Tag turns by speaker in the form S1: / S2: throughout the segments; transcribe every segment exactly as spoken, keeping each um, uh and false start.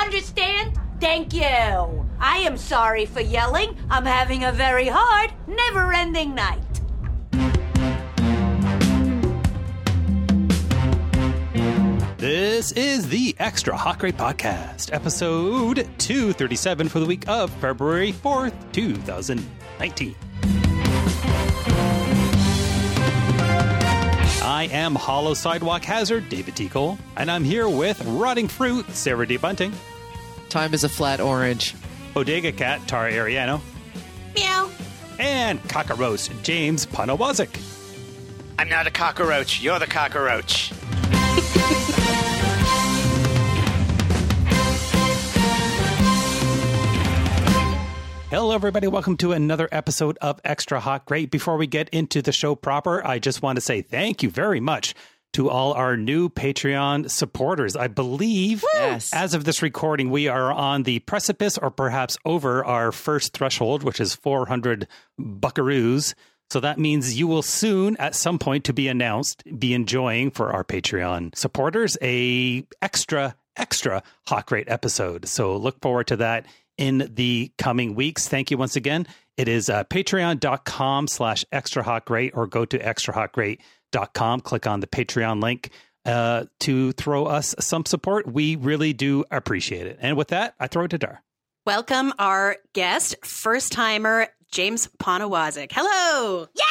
S1: Understand? Thank you. I am sorry for yelling. I'm having a very hard, never-ending night.
S2: This is the Extra Hot Grade Podcast, episode two thirty-seven for the week of February fourth, twenty nineteen. I am Hollow Sidewalk Hazard, David T. Cole, and I'm here with Rotting Fruit, Sarah D. Bunting.
S3: Time is a flat orange.
S2: Bodega Cat, Tara Ariano.
S1: Meow.
S2: And Cockroach, James Panawazik.
S4: I'm not a cockroach. You're the cockroach.
S2: Hello, everybody. Welcome to another episode of Extra Hot Great. Before we get into the show proper, I just want to say thank you very much to all our new Patreon supporters. I believe,
S3: yes.
S2: As of this recording, we are on the precipice or perhaps over our first threshold, which is four hundred buckaroos. So that means you will soon, at some point to be announced, be enjoying for our Patreon supporters a extra, extra Hot Great episode. So look forward to that in the coming weeks. Thank you once again. It is uh, patreon.com slash extra hot great or go to extra hot great dot com. Click on the Patreon link uh, to throw us some support. We really do appreciate it. And with that, I throw it to Dar.
S5: Welcome our guest, first timer, James Panawazik. Hello.
S1: Yeah!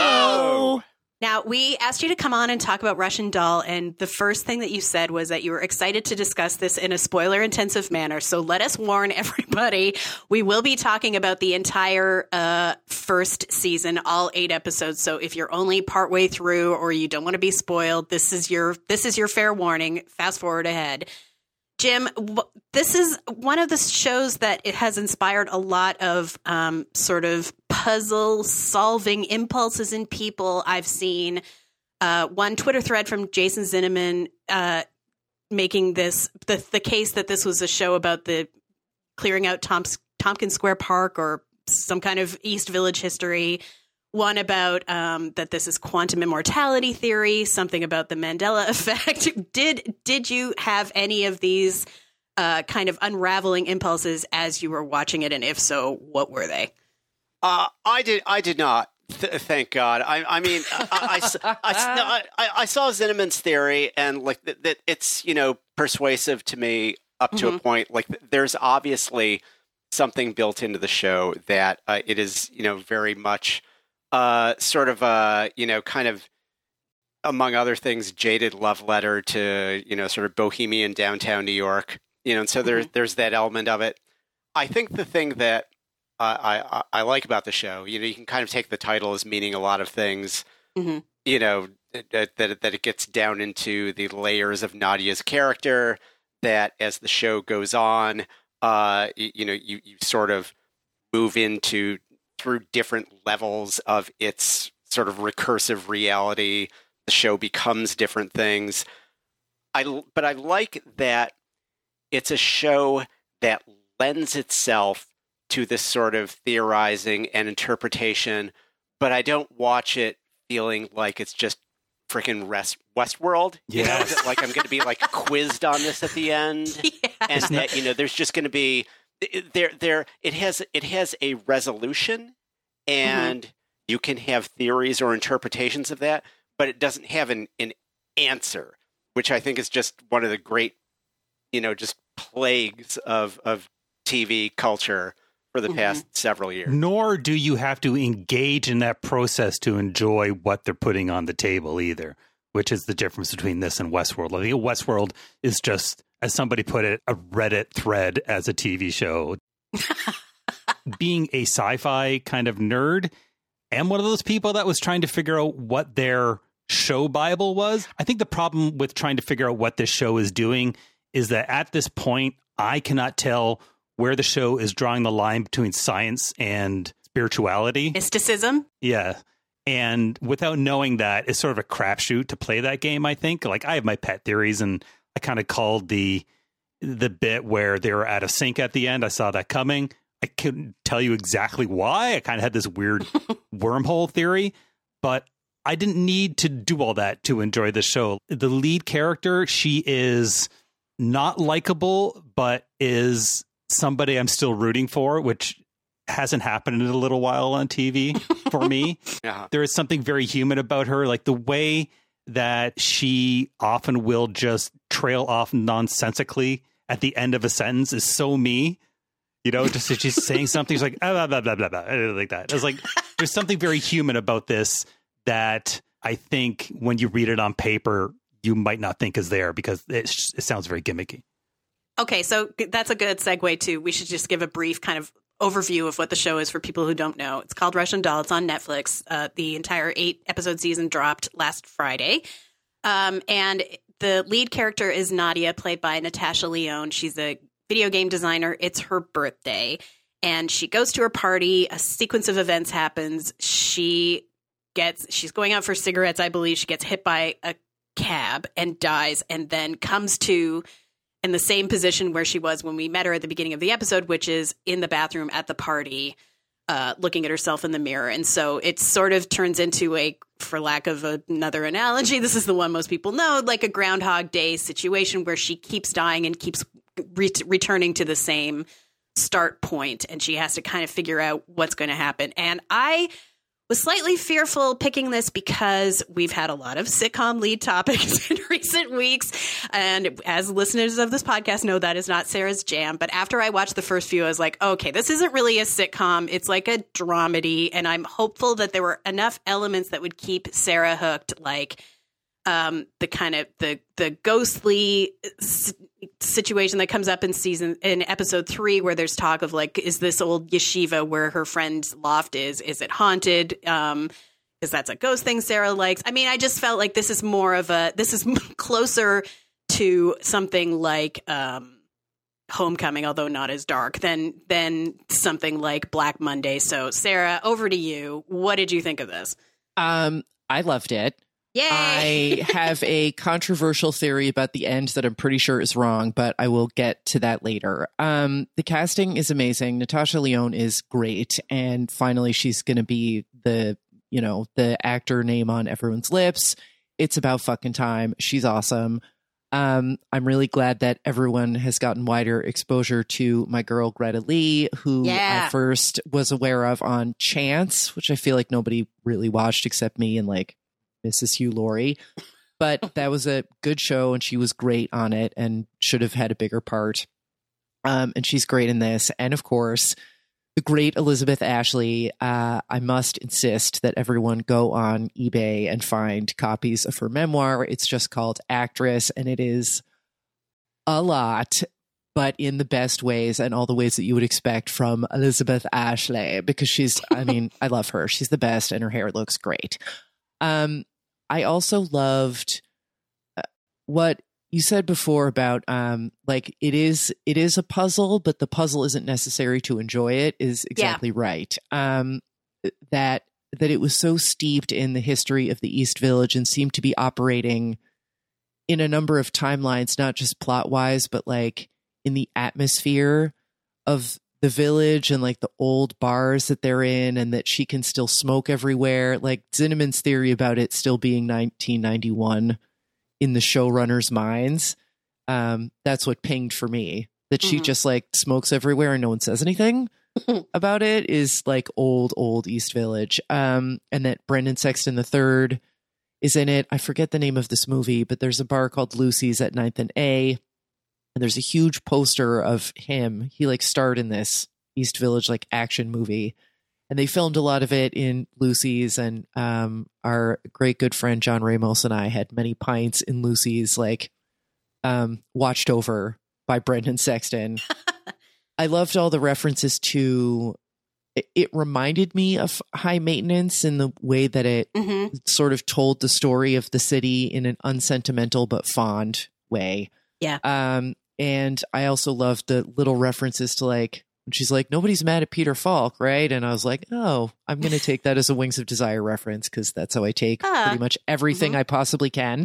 S4: Hello.
S5: Now, we asked you to come on and talk about Russian Doll, and the first thing that you said was that you were excited to discuss this in a spoiler-intensive manner. So let us warn everybody, we will be talking about the entire uh, first season, all eight episodes. So if you're only partway through or you don't want to be spoiled, this is your this is your fair warning. Fast forward ahead. Jim, this is one of the shows that it has inspired a lot of um, sort of puzzle-solving impulses in people. I've seen uh, one Twitter thread from Jason Zinneman uh, making this the, the case that this was a show about the clearing out Tom's, Tompkins Square Park or some kind of East Village history. One about um, that this is quantum immortality theory, something about the Mandela effect. Did did you have any of these uh, kind of unraveling impulses as you were watching it? And if so, what were they?
S4: Uh, I did. I did not. Th- thank God. I, I mean, I, I, I, I, I saw Zinnemann's theory, and like that, that it's you know persuasive to me up to mm-hmm. a point. Like there's obviously something built into the show that uh, it is you know very much. Uh, sort of a, you know, kind of, among other things, jaded love letter to, you know, sort of bohemian downtown New York, you know, and so there's, mm-hmm. there's that element of it. I think the thing that uh, I, I like about the show, you know, you can kind of take the title as meaning a lot of things, mm-hmm. you know, that, that, that it gets down into the layers of Nadia's character, that as the show goes on, uh, you, you know, you, you sort of move into through different levels of its sort of recursive reality, the show becomes different things. I, but I like that it's a show that lends itself to this sort of theorizing and interpretation, but I don't watch it feeling like it's just freaking West, Westworld. You
S2: yes.
S4: know, like I'm going to be like quizzed on this at the end.
S5: Yeah.
S4: And that, you know, there's just going to be, There, there. It has, it has a resolution, and mm-hmm. you can have theories or interpretations of that, but it doesn't have an, an answer, which I think is just one of the great, you know, just plagues of of T V culture for the mm-hmm. past several years.
S2: Nor do you have to engage in that process to enjoy what they're putting on the table either, which is the difference between this and Westworld. I think Westworld is just, as somebody put it, a Reddit thread as a T V show. Being a sci-fi kind of nerd, and one of those people that was trying to figure out what their show Bible was. I think the problem with trying to figure out what this show is doing is that at this point, I cannot tell where the show is drawing the line between science and spirituality.
S5: Mysticism?
S2: Yeah. And without knowing that, it's sort of a crapshoot to play that game, I think. Like, I have my pet theories, and I kind of called the the bit where they were out of sync at the end. I saw that coming. I couldn't tell you exactly why. I kind of had this weird wormhole theory, but I didn't need to do all that to enjoy the show. The lead character, she is not likable, but is somebody I'm still rooting for, which hasn't happened in a little while on T V for me.
S4: Uh-huh.
S2: There is something very human about her, like the way that she often will just trail off nonsensically at the end of a sentence is so me. You know, just as she's saying something, she's like, ah, blah, blah, blah, blah, blah, like that. It's like, there's something very human about this that I think when you read it on paper, you might not think is there because it, it sounds very gimmicky.
S5: Okay, so that's a good segue to, we should just give a brief kind of overview of what the show is for people who don't know. It's called Russian Doll. It's on Netflix. Uh, the entire eight episode season dropped last Friday. Um, and the lead character is Nadia, played by Natasha Lyonne. She's a video game designer. It's her birthday and she goes to her party. A sequence of events happens. She gets, she's going out for cigarettes, I believe. She gets hit by a cab and dies, and then comes to in the same position where she was when we met her at the beginning of the episode, which is in the bathroom at the party, uh, looking at herself in the mirror. And so it sort of turns into a, for lack of another analogy, this is the one most people know, like a Groundhog Day situation where she keeps dying and keeps re- returning to the same start point, and she has to kind of figure out what's going to happen. And I was slightly fearful picking this because we've had a lot of sitcom lead topics in recent weeks. And as listeners of this podcast know, that is not Sarah's jam. But after I watched the first few, I was like, okay, this isn't really a sitcom. It's like a dramedy. And I'm hopeful that there were enough elements that would keep Sarah hooked, like um, the kind of the the ghostly s- situation that comes up in season in episode three, where there's talk of like, is this old yeshiva where her friend's loft is, is it haunted? Um, because that's a ghost thing Sarah likes. I mean, I just felt like this is more of a, this is closer to something like um, Homecoming, although not as dark, than than something like Black Monday. So Sarah, over to you. What did you think of this?
S3: Um, I loved it.
S5: Yay!
S3: I have a controversial theory about the end that I'm pretty sure is wrong, but I will get to that later. Um, the casting is amazing. Natasha Lyonne is great. And finally, she's going to be the, you know, the actor name on everyone's lips. It's about fucking time. She's awesome. Um, I'm really glad that everyone has gotten wider exposure to my girl, Greta Lee, who
S5: Yeah.
S3: I first was aware of on Chance, which I feel like nobody really watched except me and like Missus Hugh Laurie. But that was a good show and she was great on it and should have had a bigger part. Um, and she's great in this. And of course, the great Elizabeth Ashley. Uh, I must insist that everyone go on eBay and find copies of her memoir. It's just called Actress, and it is a lot, but in the best ways and all the ways that you would expect from Elizabeth Ashley, because she's, I mean, I love her. She's the best and her hair looks great. Um, I also loved uh, what you said before about um, like it is it is a puzzle, but the puzzle isn't necessary to enjoy it is exactly right. Um, that that it was so steeped in the history of the East Village and seemed to be operating in a number of timelines, not just plot wise, but like in the atmosphere of the village and like the old bars that they're in, and that she can still smoke everywhere. Like Zinnemann's theory about it still being nineteen ninety-one in the showrunners' minds. Um, that's what pinged for me, that she
S5: Mhm.
S3: just like smokes everywhere and no one says anything about it is like old, old East Village. Um, and that Brendan Sexton the third is in it. I forget the name of this movie, but there's a bar called Lucy's at ninth and A. And there's a huge poster of him. He like starred in this East Village like action movie. And they filmed a lot of it in Lucy's, and um, our great good friend John Ramos and I had many pints in Lucy's, like um, watched over by Brendan Sexton. I loved all the references to, it, it reminded me of High Maintenance in the way that it
S5: Mm-hmm.
S3: sort of told the story of the city in an unsentimental but fond way.
S5: Yeah.
S3: Um, and I also loved the little references to like, and she's like, nobody's mad at Peter Falk, right? And I was like, oh, I'm going to take that as a Wings of Desire reference, because that's how I take
S5: Ah.
S3: pretty much everything
S5: Mhm.
S3: I possibly can.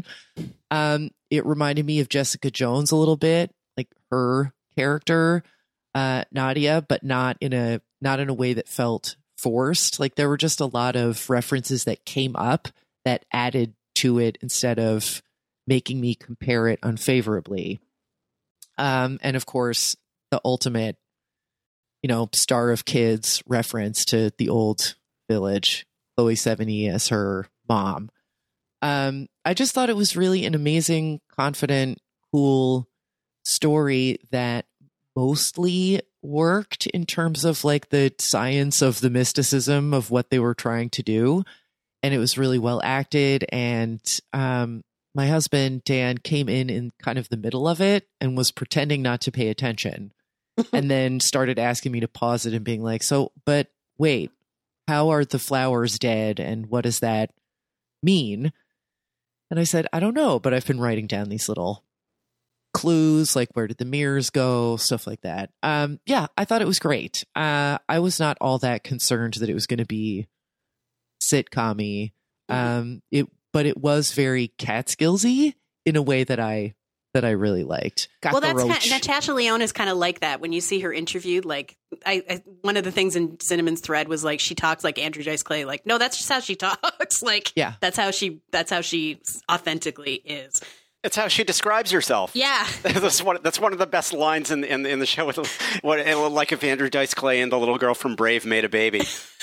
S3: Um, it reminded me of Jessica Jones a little bit, like her character, uh, Nadia, but not in a not in a way that felt forced. Like there were just a lot of references that came up that added to it instead of making me compare it unfavorably. Um, and of course, the ultimate, you know, Star of Kids reference to the old village, Chloe Sevigny as her mom. Um, I just thought it was really an amazing, confident, cool story that mostly worked in terms of like the science of the mysticism of what they were trying to do. And it was really well acted. And um, my husband, Dan, came in in kind of the middle of it and was pretending not to pay attention. And then started asking me to pause it and being like, so, but wait, how are the flowers dead? And what does that mean? And I said, I don't know, but I've been writing down these little clues, like where did the mirrors go, stuff like that. Um, yeah, I thought it was great. Uh, I was not all that concerned that it was going to be sitcom-y. Um, it, but it was very Catskillsy in a way that I that I really liked. Got
S5: well,
S3: the
S5: that's
S3: roach.
S5: kind, Natasha Lyonne is kind of like that. When you see her interviewed, like I, I, one of the things in Cinnamon's thread was like she talks like Andrew Dice Clay. Like, no, that's just how she talks. Like,
S3: yeah,
S5: that's how she that's how she authentically is.
S4: It's how she describes herself.
S5: Yeah,
S4: that's one. That's one of the best lines in in, in the show. With what like if Andrew Dice Clay and the little girl from Brave made a baby.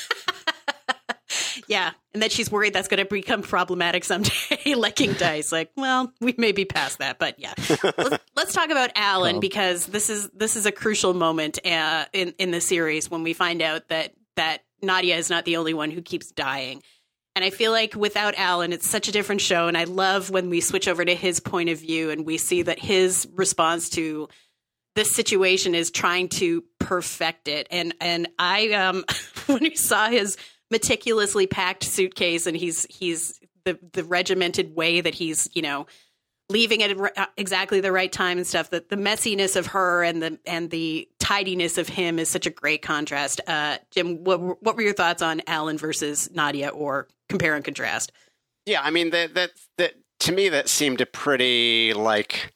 S5: Yeah, and that she's worried that's going to become problematic someday, licking dice. Like, well, we may be past that, but yeah. let's, let's talk about Alan, because this is this is a crucial moment uh, in in the series when we find out that that Nadia is not the only one who keeps dying. And I feel like without Alan, it's such a different show. And I love when we switch over to his point of view and we see that his response to this situation is trying to perfect it. And and I, um, when we saw his meticulously packed suitcase and he's he's the the regimented way that he's, you know, leaving at exactly the right time and stuff, that the messiness of her and the and the tidiness of him is such a great contrast. Uh, Jim, what what were your thoughts on Alan versus Nadia, or compare and contrast?
S4: Yeah, I mean that that that to me that seemed a pretty like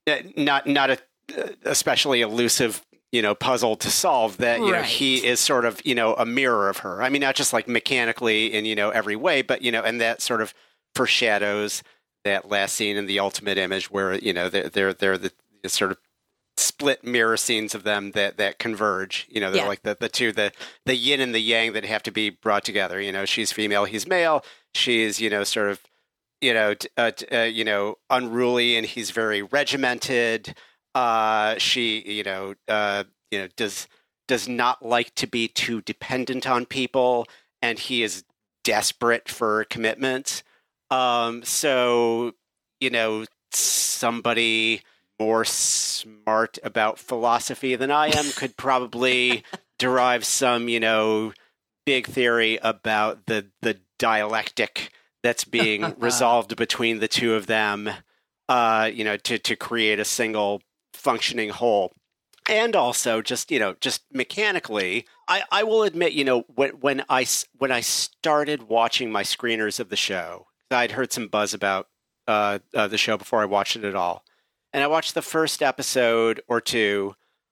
S4: not not a especially elusive, you know, puzzle to solve, that, you
S5: right.
S4: know, he is sort of, you know, a mirror of her. I mean, not just like mechanically in, you know, every way, but, you know, and that sort of foreshadows that last scene in The Ultimate Image where, you know, they're, they're, they're the, the sort of split mirror scenes of them that, that converge, you know, they're
S5: yeah.
S4: like the, the two, the, the yin and the yang that have to be brought together. You know, she's female, he's male. She's, you know, sort of, you know, uh, uh, you know, unruly and he's very regimented. Uh, she, you know, uh, you know, does does not like to be too dependent on people, and he is desperate for commitment. Um, so, you know, somebody more smart about philosophy than I am could probably derive some, you know, big theory about the the dialectic that's being resolved between the two of them. Uh, you know, to to create a single functioning whole. And also just, you know, just mechanically, I, I will admit, you know, when, when I, when I started watching my screeners of the show, I'd heard some buzz about uh, uh, the show before I watched it at all. And I watched the first episode or two.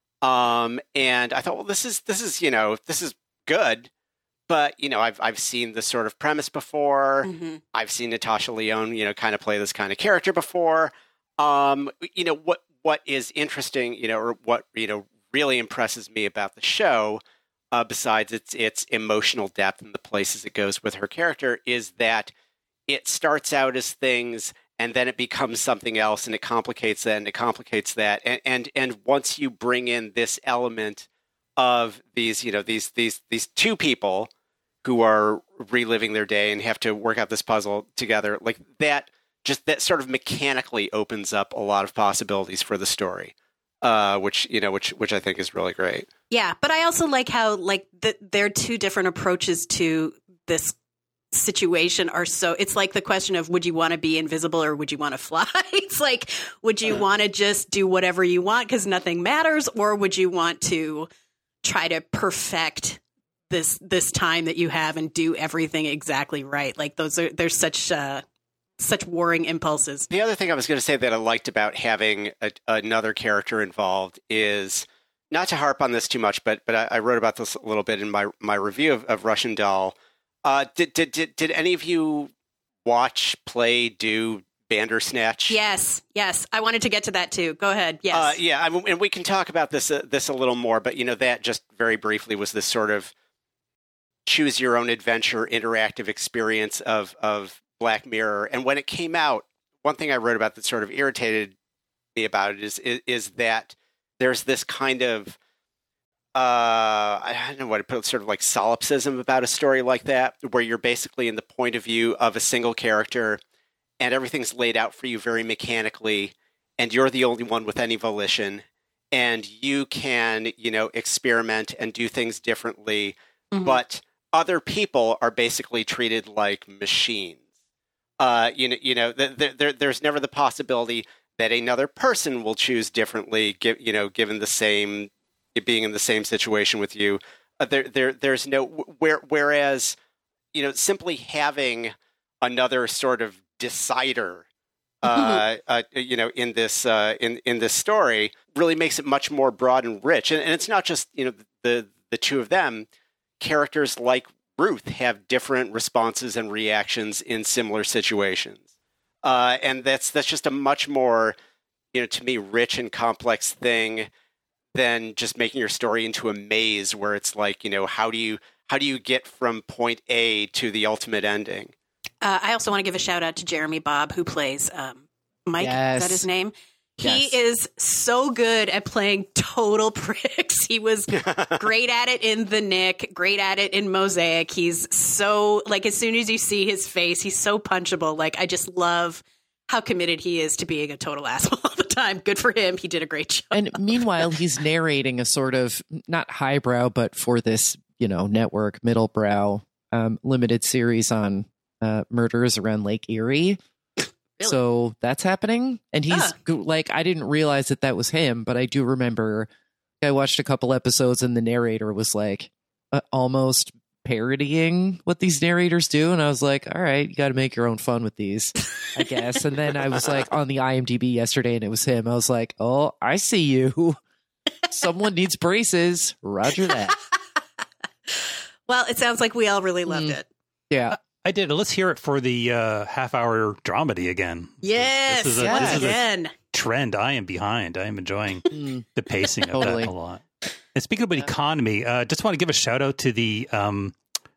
S4: Um, and I thought, well, this is, this is, you know, this is good. But, you know, I've, I've seen this sort of premise before. Mm-hmm. I've seen Natasha Lyonne, you know, kind of play this kind of character before. Um, you know, what, What is interesting, you know, or what, you know, really impresses me about the show, uh, besides its its emotional depth and the places it goes with her character, is that it starts out as things and then it becomes something else, and it complicates that and it complicates that, and and and once you bring in this element of these, you know, these these these two people who are reliving their day and have to work out this puzzle together, like that. Just that sort of mechanically opens up a lot of possibilities for the story, uh, which, you know, which which I think is really great.
S5: Yeah, but I also like how like the, their two different approaches to this situation are so. It's like the question of, would you want to be invisible or would you want to fly? It's like, would you want to just do whatever you want because nothing matters, or would you want to try to perfect this this time that you have and do everything exactly right? Like those are there's such. Uh, Such warring impulses.
S4: The other thing I was going to say that I liked about having a, another character involved is, not to harp on this too much, but but I, I wrote about this a little bit in my my review of, of Russian Doll. Uh, did, did did did any of you watch, play, do Bandersnatch.
S5: Yes, yes. I wanted to get to that too. Go ahead. Yes.
S4: Uh, yeah, I mean, and we can talk about this uh, this a little more, but you know that just very briefly was this sort of choose your own adventure interactive experience of of Black Mirror. And when it came out, one thing I wrote about that sort of irritated me about it is is, is that there's this kind of uh, I don't know what to put, sort of like solipsism about a story like that, where you're basically in the point of view of a single character. And everything's laid out for you very mechanically, and you're the only one with any volition, and you can, you know, experiment and do things differently, mm-hmm. but other people are basically treated like machines. Uh, you know, you know, th- th- there's never the possibility that another person will choose differently, give, you know, given the same, being in the same situation with you. Uh, there, there, there's no, where, whereas, you know, simply having another sort of decider, uh, uh, you know, in this uh, in in this story, really makes it much more broad and rich. And, and it's not just, you know, the the two of them. Characters like Ruth have different responses and reactions in similar situations, uh, and that's that's just a much more, you know, to me, rich and complex thing than just making your story into a maze where it's like, you know, how do you how do you get from point A to the ultimate ending?
S5: Uh, I also want to give a shout out to Jeremy Bobb, who plays um, Mike.
S3: Yes.
S5: Is that his name? He
S3: Yes.
S5: is so good at playing total pricks. He was great at it in The Nick, great at it in Mosaic. He's so, like, as soon as you see his face, he's so punchable. Like, I just love how committed he is to being a total asshole all the time. Good for him. He did a great job.
S3: And meanwhile, he's narrating a sort of not highbrow, but for this, you know, network middlebrow um, limited series on uh, murders around Lake Erie.
S5: Really?
S3: So that's happening. And he's
S5: Ah.
S3: go- like, I didn't realize that that was him, but I do remember I watched a couple episodes and the narrator was like uh, almost parodying what these narrators do. And I was like, all right, you got to make your own fun with these, I guess. And then I was like on the I M D B yesterday and it was him. I was like, oh, I see you. Someone needs braces. Roger that.
S5: Well, it sounds like we all really loved
S3: Mm.
S5: it.
S3: Yeah.
S2: I did. Let's hear it for the uh, half-hour dramedy again.
S5: Yes,
S2: This is a-
S5: once
S3: this is a-
S5: again.
S2: Trend. I am behind. I am enjoying
S3: Mm.
S2: the pacing of
S3: Totally.
S2: that a lot. And speaking of economy, uh, just want to give a shout out to the um,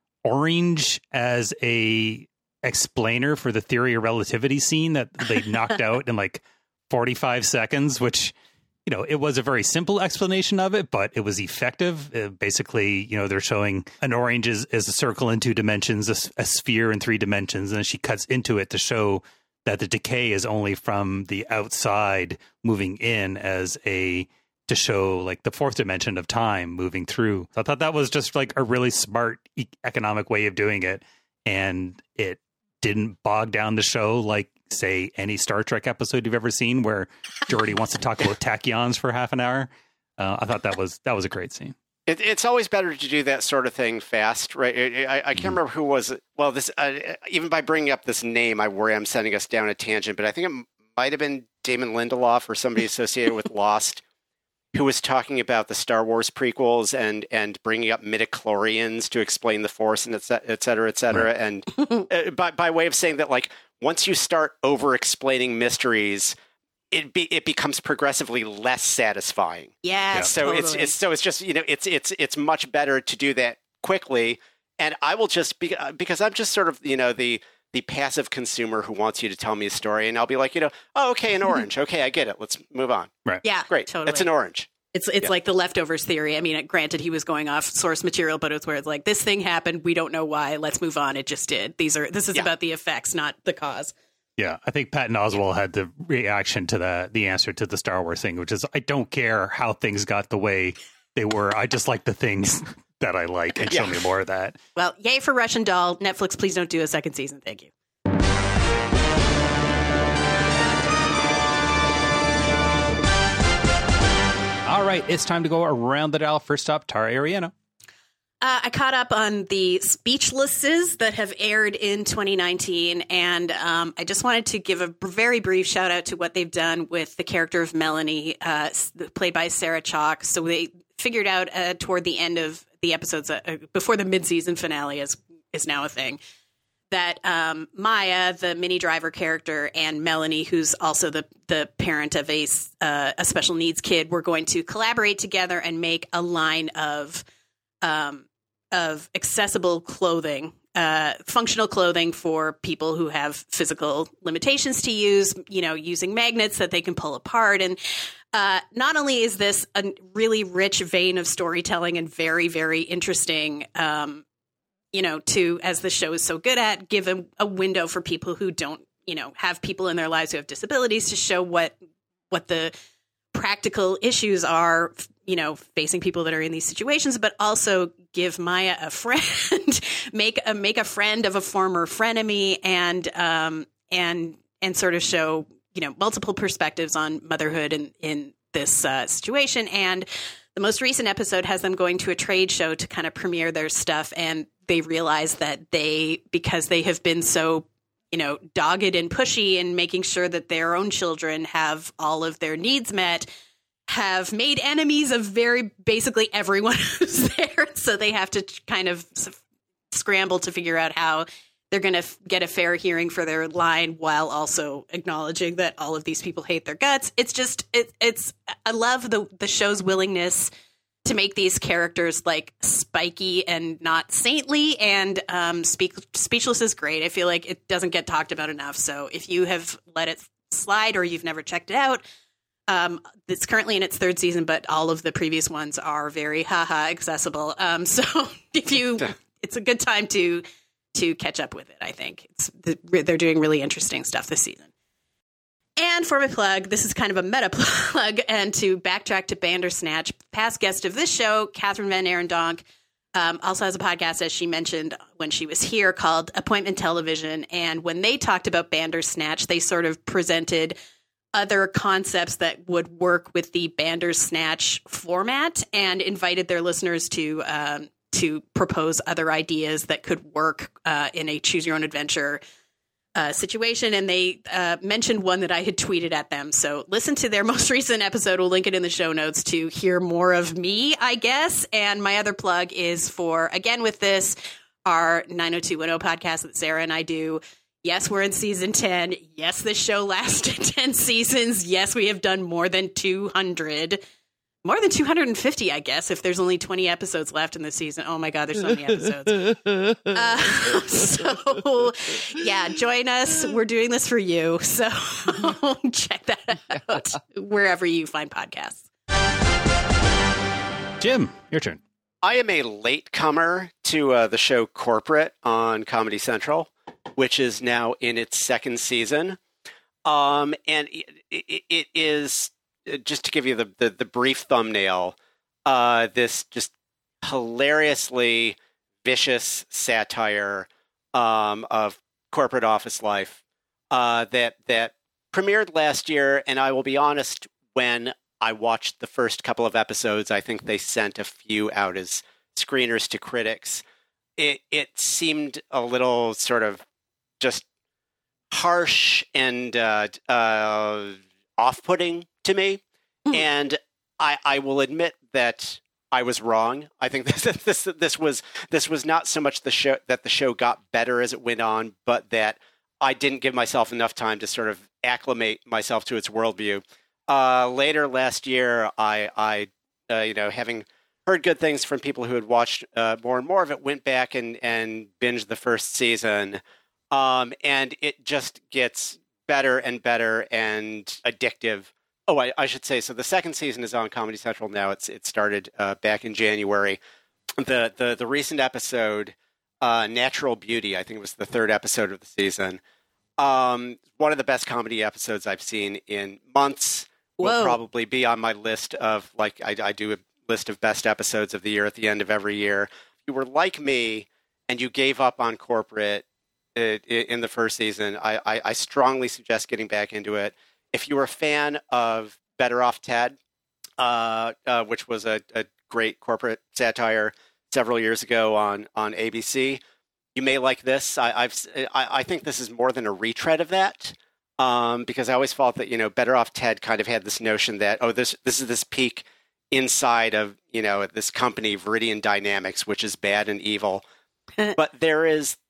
S2: Orange as a explainer for the theory of relativity scene that they knocked out in like forty-five seconds, which, you know, it was a very simple explanation of it, but it was effective. Uh, basically, you know, they're showing an orange is, is a circle in two dimensions, a, s- a sphere in three dimensions, and then she cuts into it to show that the decay is only from the outside moving in as a to show like the fourth dimension of time moving through. So I thought that was just like a really smart e- economic way of doing it, and it didn't bog down the show like, say, any Star Trek episode you've ever seen where Geordi wants to talk about tachyons for half an hour. Uh, I thought that was that was a great scene.
S4: It, it's always better to do that sort of thing fast, right? I, I, I can't remember who was it. Well, this uh, even by bringing up this name, I worry I'm sending us down a tangent. But I think it might have been Damon Lindelof or somebody associated with Lost, who was talking about the Star Wars prequels and and bringing up midichlorians to explain the Force and et cetera, et cetera, et cetera. Right. And uh, by by way of saying that, like, once you start over explaining mysteries, it be it becomes progressively less satisfying.
S5: Yeah,
S2: Yeah.
S4: So
S5: totally.
S4: it's it's so it's just, you know, it's it's it's much better to do that quickly. And I will just be because I'm just sort of, you know, the the passive consumer who wants you to tell me a story, and I'll be like, you know, oh, okay, an orange, okay, I get it. Let's move on.
S2: Right.
S5: yeah,
S4: Great,
S5: totally.
S4: it's an orange.
S5: It's it's
S4: Yeah.
S5: like the leftovers theory. I mean, granted, he was going off source material, but it's where it's like, this thing happened. We don't know why. Let's move on. It just did. These are this is
S4: Yeah.
S5: about the effects, not the cause.
S2: Yeah, I think Patton Oswalt had the reaction to the the answer to the Star Wars thing, which is, I don't care how things got the way they were. I just like the things that I like, and show
S4: Yeah.
S2: me more of that.
S5: Well, yay for Russian Doll. Netflix, please don't do a second season. Thank you.
S2: All right, it's time to go around the dial. First up, Tara Ariano.
S5: Uh, I caught up on the Speechlesses that have aired in twenty nineteen, and um, I just wanted to give a very brief shout out to what they've done with the character of Melanie, uh, s- played by Sarah Chalk. So they figured out uh, toward the end of the episodes, uh, uh, before the mid-season finale is is now a thing, that um, Maya, the Minnie Driver character, and Melanie, who's also the the parent of a uh, a special needs kid, were going to collaborate together and make a line of um, of accessible clothing, uh, functional clothing for people who have physical limitations to use. You know, using magnets that they can pull apart. And uh, not only is this a really rich vein of storytelling and very, very interesting. Um, you know, to, as the show is so good at, give a, a window for people who don't, you know, have people in their lives who have disabilities to show what what the practical issues are, you know, facing people that are in these situations, but also give Maya a friend, make a make a friend of a former frenemy, and um and and sort of show, you know, multiple perspectives on motherhood in in this uh, situation. And the most recent episode has them going to a trade show to kind of premiere their stuff, and they realize that they, because they have been so, you know, dogged and pushy in making sure that their own children have all of their needs met, have made enemies of very basically everyone who's there. So they have to kind of scramble to figure out how they're going to f- get a fair hearing for their line while also acknowledging that all of these people hate their guts. It's just, it, it's, I love the the show's willingness to make these characters like spiky and not saintly, and um, speak, Speechless is great. I feel like it doesn't get talked about enough. So if you have let it slide or you've never checked it out, um, it's currently in its third season, but all of the previous ones are very haha accessible. Um, so if you, it's a good time to to catch up with it. I think it's they're doing really interesting stuff this season. And for my plug, this is kind of a meta plug, and to backtrack to Bandersnatch, past guest of this show, Catherine Van Arendonk, um, also has a podcast, as she mentioned when she was here, called Appointment Television. And when they talked about Bandersnatch, they sort of presented other concepts that would work with the Bandersnatch format and invited their listeners to um, to propose other ideas that could work uh, in a choose your own adventure Uh, situation. And they uh, mentioned one that I had tweeted at them. So listen to their most recent episode. We'll link it in the show notes to hear more of me, I guess. And my other plug is for, again, with this, our nine oh two one oh podcast that Sarah and I do. Yes, we're in season ten. Yes, this show lasted ten seasons. Yes, we have done more than two hundred. More than two hundred fifty, I guess, if there's only twenty episodes left in the season. Oh my God, there's so many episodes. Uh, so, yeah, join us. We're doing this for you. So check that out wherever you find podcasts.
S2: Jim, your turn.
S4: I am a latecomer to uh, the show Corporate on Comedy Central, which is now in its second season. Um, and it, it, it is... Just to give you the, the, the brief thumbnail, uh, this just hilariously vicious satire um, of corporate office life uh, that that premiered last year. And I will be honest, when I watched the first couple of episodes, I think they sent a few out as screeners to critics. It it seemed a little sort of just harsh and uh, uh, off-putting to me, mm. and I, I will admit that I was wrong. I think this this this was this was not so much the show that the show got better as it went on, but that I didn't give myself enough time to sort of acclimate myself to its worldview. Uh, later last year, I I uh, you know, having heard good things from people who had watched uh, more and more of it, went back and and binged the first season, um, and it just gets better and better and addictive. Oh, I, I should say, so the second season is on Comedy Central now. It's it started uh, back in January. The the the recent episode, uh, Natural Beauty, I think it was the third episode of the season. Um, one of the best comedy episodes I've seen in months. Will
S5: Whoa.
S4: Probably be on my list of, like, I, I do a list of best episodes of the year at the end of every year. If you were like me and you gave up on Corporate uh, in the first season, I, I, I strongly suggest getting back into it. If you were a fan of Better Off Ted, uh, uh, which was a, a great corporate satire several years ago on, on A B C, you may like this. I, I've I, I think this is more than a retread of that, um, because I always felt that, you know, Better Off Ted kind of had this notion that, oh, this this is this peak inside of, you know, this company, Viridian Dynamics, which is bad and evil. But there is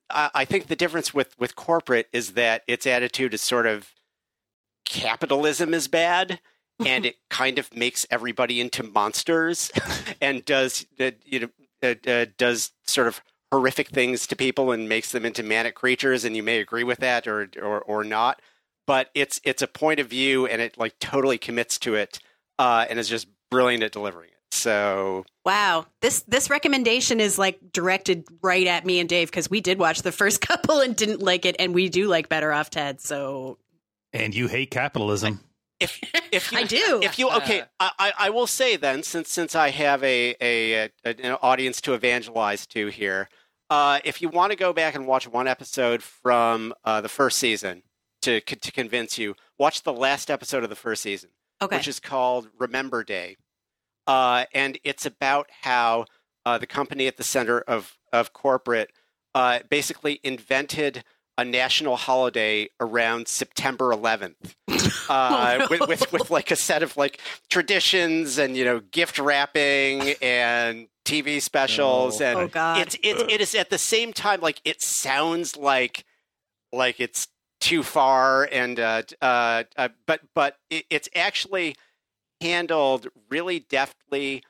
S4: I, I think the difference with, with corporate is that its attitude is sort of capitalism is bad, and it kind of makes everybody into monsters, and does uh, you know uh, uh, does sort of horrific things to people and makes them into manic creatures. And you may agree with that or or, or not, but it's it's a point of view, and it like totally commits to it, uh, and is just brilliant at delivering it. So
S5: wow, this this recommendation is like directed right at me and Dave, because we did watch the first couple and didn't like it, and we do like Better Off Ted. So
S2: and you hate capitalism.
S4: If if you,
S5: I do,
S4: if you okay, I, I I will say then, since since I have a a, a an audience to evangelize to here, uh, if you want to go back and watch one episode from uh, the first season to to convince you, watch the last episode of the first season,
S5: okay.
S4: which is called Remember Day, uh, and it's about how uh, the company at the center of of corporate uh, basically invented a national holiday around September eleventh, uh,
S5: oh, no.
S4: with, with with like a set of like traditions and, you know, gift wrapping and T V specials,
S3: oh.
S4: and
S5: oh, God.
S4: it's it's it is at the same time like it sounds like like it's too far, and uh, uh, uh, but but it, it's actually handled really deftly,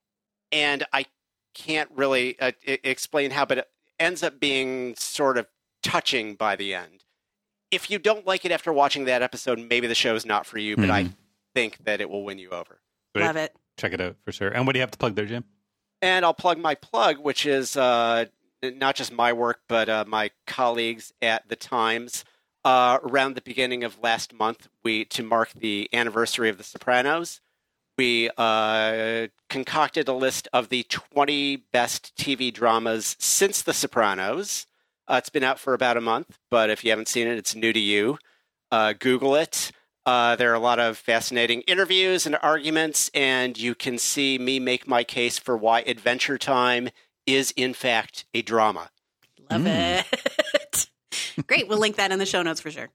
S4: and I can't really uh, I- explain how, but it ends up being sort of touching by the end. If you don't like it after watching that episode, maybe the show is not for you, but
S2: mm-hmm.
S4: I think that it will win you over.
S2: Great.
S5: Love it.
S2: Check it out for sure. And what do you have to plug there, Jim?
S4: And I'll plug my plug, which is uh, not just my work, but uh, my colleagues at The Times. Uh, around the beginning of last month, we to mark the anniversary of The Sopranos, we uh, concocted a list of the twenty best T V dramas since The Sopranos. Uh, it's been out for about a month, but if you haven't seen it, it's new to you. Uh, Google it. Uh, there are a lot of fascinating interviews and arguments, and you can see me make my case for why Adventure Time is, in fact, a drama.
S5: Love mm. it. Great. We'll link that in the show notes for sure.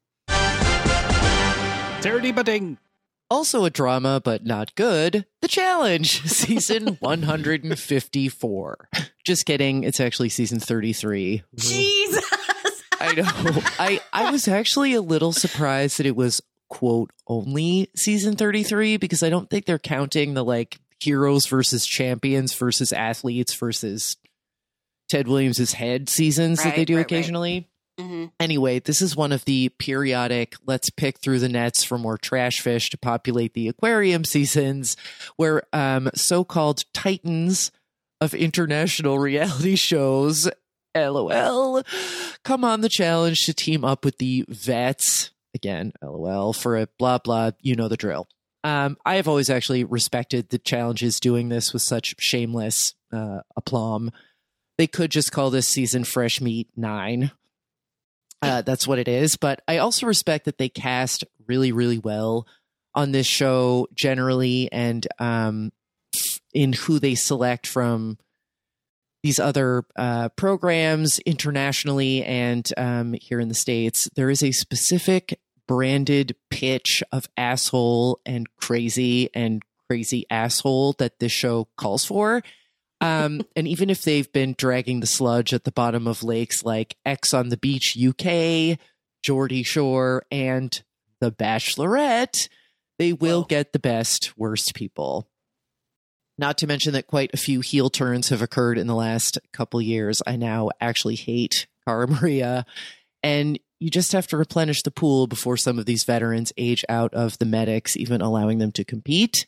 S2: Dirty Budding.
S3: Also a drama, but not good. The Challenge, season one hundred fifty-four. Just kidding. It's actually season thirty-three.
S5: Jesus.
S3: I know. I, I was actually a little surprised that it was, quote, only season thirty-three, because I don't think they're counting the, like, heroes versus champions versus athletes versus Ted Williams' head seasons
S5: right,
S3: that they do
S5: right,
S3: occasionally.
S5: Right. Mm-hmm.
S3: Anyway, this is one of the periodic let's pick through the nets for more trash fish to populate the aquarium seasons, where um, so-called titans of international reality shows, LOL, come on the challenge to team up with the vets, again, LOL, for a blah, blah, you know the drill. Um, I have always actually respected the challenges doing this with such shameless uh, aplomb. They could just call this season Fresh Meat nine. Uh, that's what it is. But I also respect that they cast really, really well on this show generally, and um, in who they select from these other uh, programs internationally and um, here in the States. There is a specific branded pitch of asshole and crazy and crazy asshole that this show calls for. Um, and even if they've been dragging the sludge at the bottom of lakes like X on the Beach U K, Geordie Shore, and The Bachelorette, they will
S4: Whoa. get
S3: the best, worst people. Not to mention that quite a few heel turns have occurred in the last couple years. I now actually hate Cara Maria, and you just have to replenish the pool before some of these veterans age out of the medics, even allowing them to compete.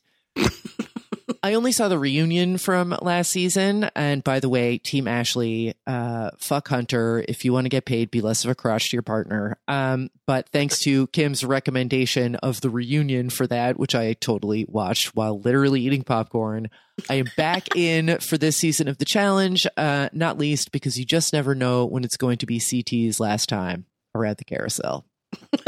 S3: I only saw the reunion from last season, and by the way, Team Ashley, uh, fuck Hunter. If you want to get paid, be less of a crotch to your partner. Um, but thanks to Kim's recommendation of the reunion for that, which I totally watched while literally eating popcorn, I am back in for this season of the challenge, uh, not least because you just never know when it's going to be C T's last time around the carousel.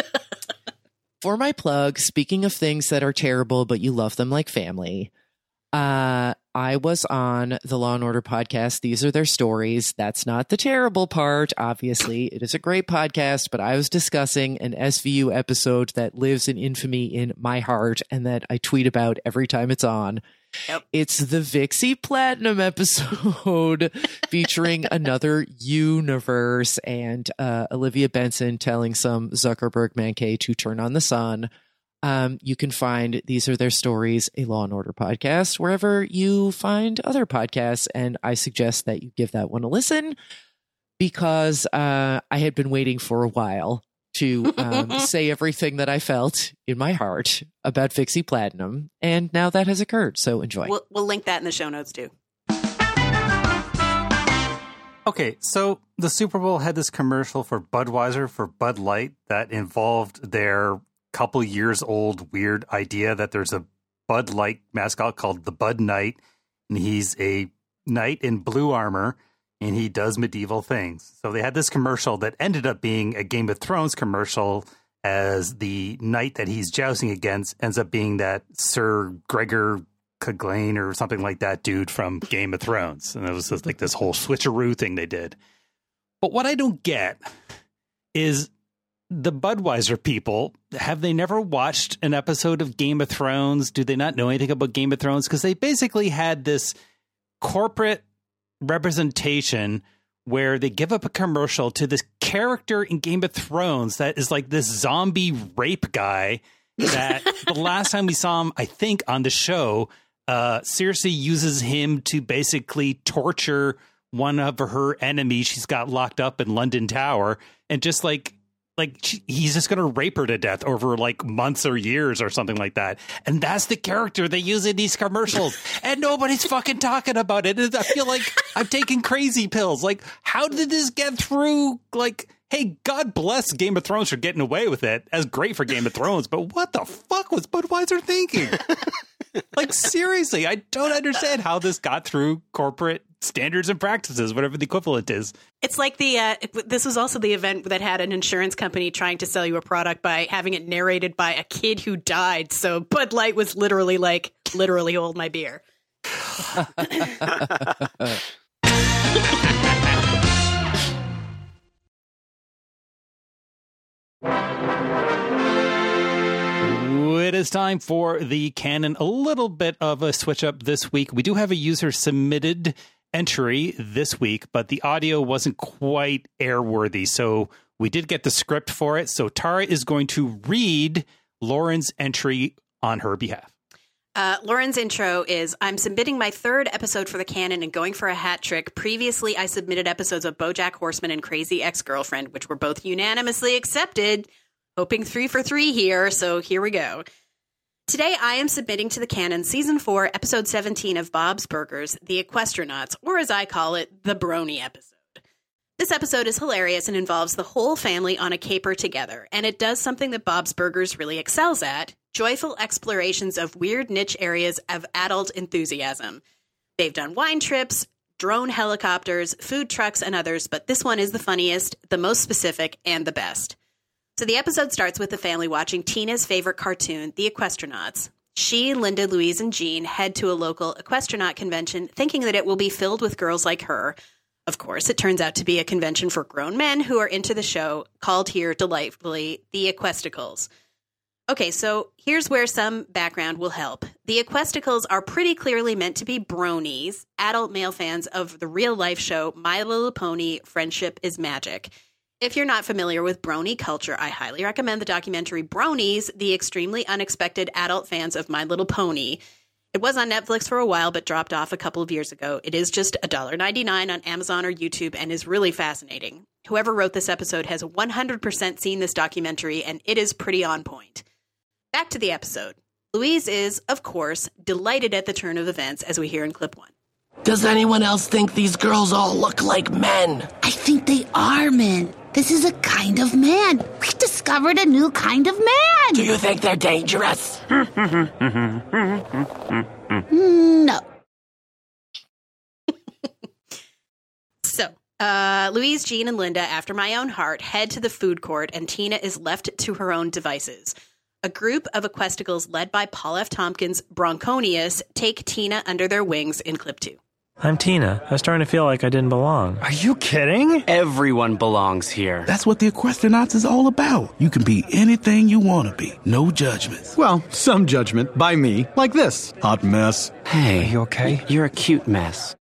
S3: For my plug, speaking of things that are terrible, but you love them like family, Uh, I was on the Law and Order podcast. These are their stories. That's not the terrible part. Obviously, it is a great podcast, but I was discussing an S V U episode that lives in infamy in my heart and that I tweet about every time it's on. Yep. It's the Vixie Platinum episode featuring another universe and uh, Olivia Benson telling some Zuckerberg Mankey to turn on the sun. Um, you can find These Are Their Stories, a Law and Order podcast, wherever you find other podcasts. And I suggest that you give that one a listen because uh, I had been waiting for a while to um, say everything that I felt in my heart about Vixie Platinum. And now that has occurred. So enjoy.
S5: We'll, we'll link that in the show notes, too.
S2: Okay, so the Super Bowl had this commercial for Budweiser for Bud Light that involved their couple years old weird idea that there's a Bud Light mascot called the Bud Knight, and he's a knight in blue armor, and he does medieval things. So they had this commercial that ended up being a Game of Thrones commercial, as the knight that he's jousting against ends up being that Sir Gregor Clegane or something like that dude from Game of Thrones. And it was just like this whole switcheroo thing they did. But what I don't get is the Budweiser people, have they never watched an episode of Game of Thrones? Do they not know anything about Game of Thrones? Because they basically had this corporate representation where they give up a commercial to this character in Game of Thrones that is like this zombie rape guy that the last time we saw him, I think, on the show, uh, Cersei uses him to basically torture one of her enemies she's got locked up in London Tower, and just like Like she, he's just going to rape her to death over like months or years or something like that. And that's the character they use in these commercials. And nobody's fucking talking about it. And I feel like I'm taking crazy pills. Like, how did this get through? Like, hey, God bless Game of Thrones for getting away with it. That's great for Game of Thrones. But what the fuck was Budweiser thinking? Like, seriously, I don't understand how this got through corporate standards and practices, whatever the equivalent is.
S5: It's like the uh, this was also the event that had an insurance company trying to sell you a product by having it narrated by a kid who died. So Bud Light was literally like, literally hold my beer.
S2: It is time for the canon. A little bit of a switch up this week. We do have a user submitted entry this week, but the audio wasn't quite airworthy. So we did get the script for it. So Tara is going to read Lauren's entry on her behalf.
S5: Uh, Lauren's intro is, I'm submitting my third episode for the canon and going for a hat trick. Previously, I submitted episodes of BoJack Horseman and Crazy Ex-Girlfriend, which were both unanimously accepted. Hoping three for three here, so here we go. Today, I am submitting to the canon Season four, Episode seventeen of Bob's Burgers, The Equestronauts, or as I call it, the Brony episode. This episode is hilarious and involves the whole family on a caper together, and it does something that Bob's Burgers really excels at, joyful explorations of weird niche areas of adult enthusiasm. They've done wine trips, drone helicopters, food trucks, and others, but this one is the funniest, the most specific, and the best. So the episode starts with the family watching Tina's favorite cartoon, The Equestronauts. She, Linda, Louise, and Jean head to a local Equestronaut convention thinking that it will be filled with girls like her. Of course, it turns out to be a convention for grown men who are into the show, called here delightfully The Equesticles. Okay, so here's where some background will help. The Equesticles are pretty clearly meant to be bronies, adult male fans of the real-life show My Little Pony, Friendship is Magic. If you're not familiar with brony culture, I highly recommend the documentary Bronies, the extremely unexpected adult fans of My Little Pony. It was on Netflix for a while, but dropped off a couple of years ago. It is just one dollar ninety-nine on Amazon or YouTube and is really fascinating. Whoever wrote this episode has one hundred percent seen this documentary, and it is pretty on point. Back to the episode. Louise is, of course, delighted at the turn of events, as we hear in clip one.
S6: Does anyone else think these girls all look like men?
S7: I think they are men. This is a kind of man. We discovered a new kind of man.
S6: Do you think they're dangerous?
S7: No.
S5: So, uh, Louise, Jean, and Linda, after my own heart, head to the food court, and Tina is left to her own devices. a group of Equesticles led by Paul F. Tompkins' Bronconius take Tina under their wings in clip two.
S8: I'm Tina. I was starting to feel like I didn't belong.
S9: Are you kidding?
S10: Everyone belongs here.
S11: That's what the Equestronauts is all about. You can be anything you want to be. No judgments.
S9: Well, some judgment by me. Like this. Hot mess.
S10: Hey.
S9: Are you okay?
S10: You're a cute mess.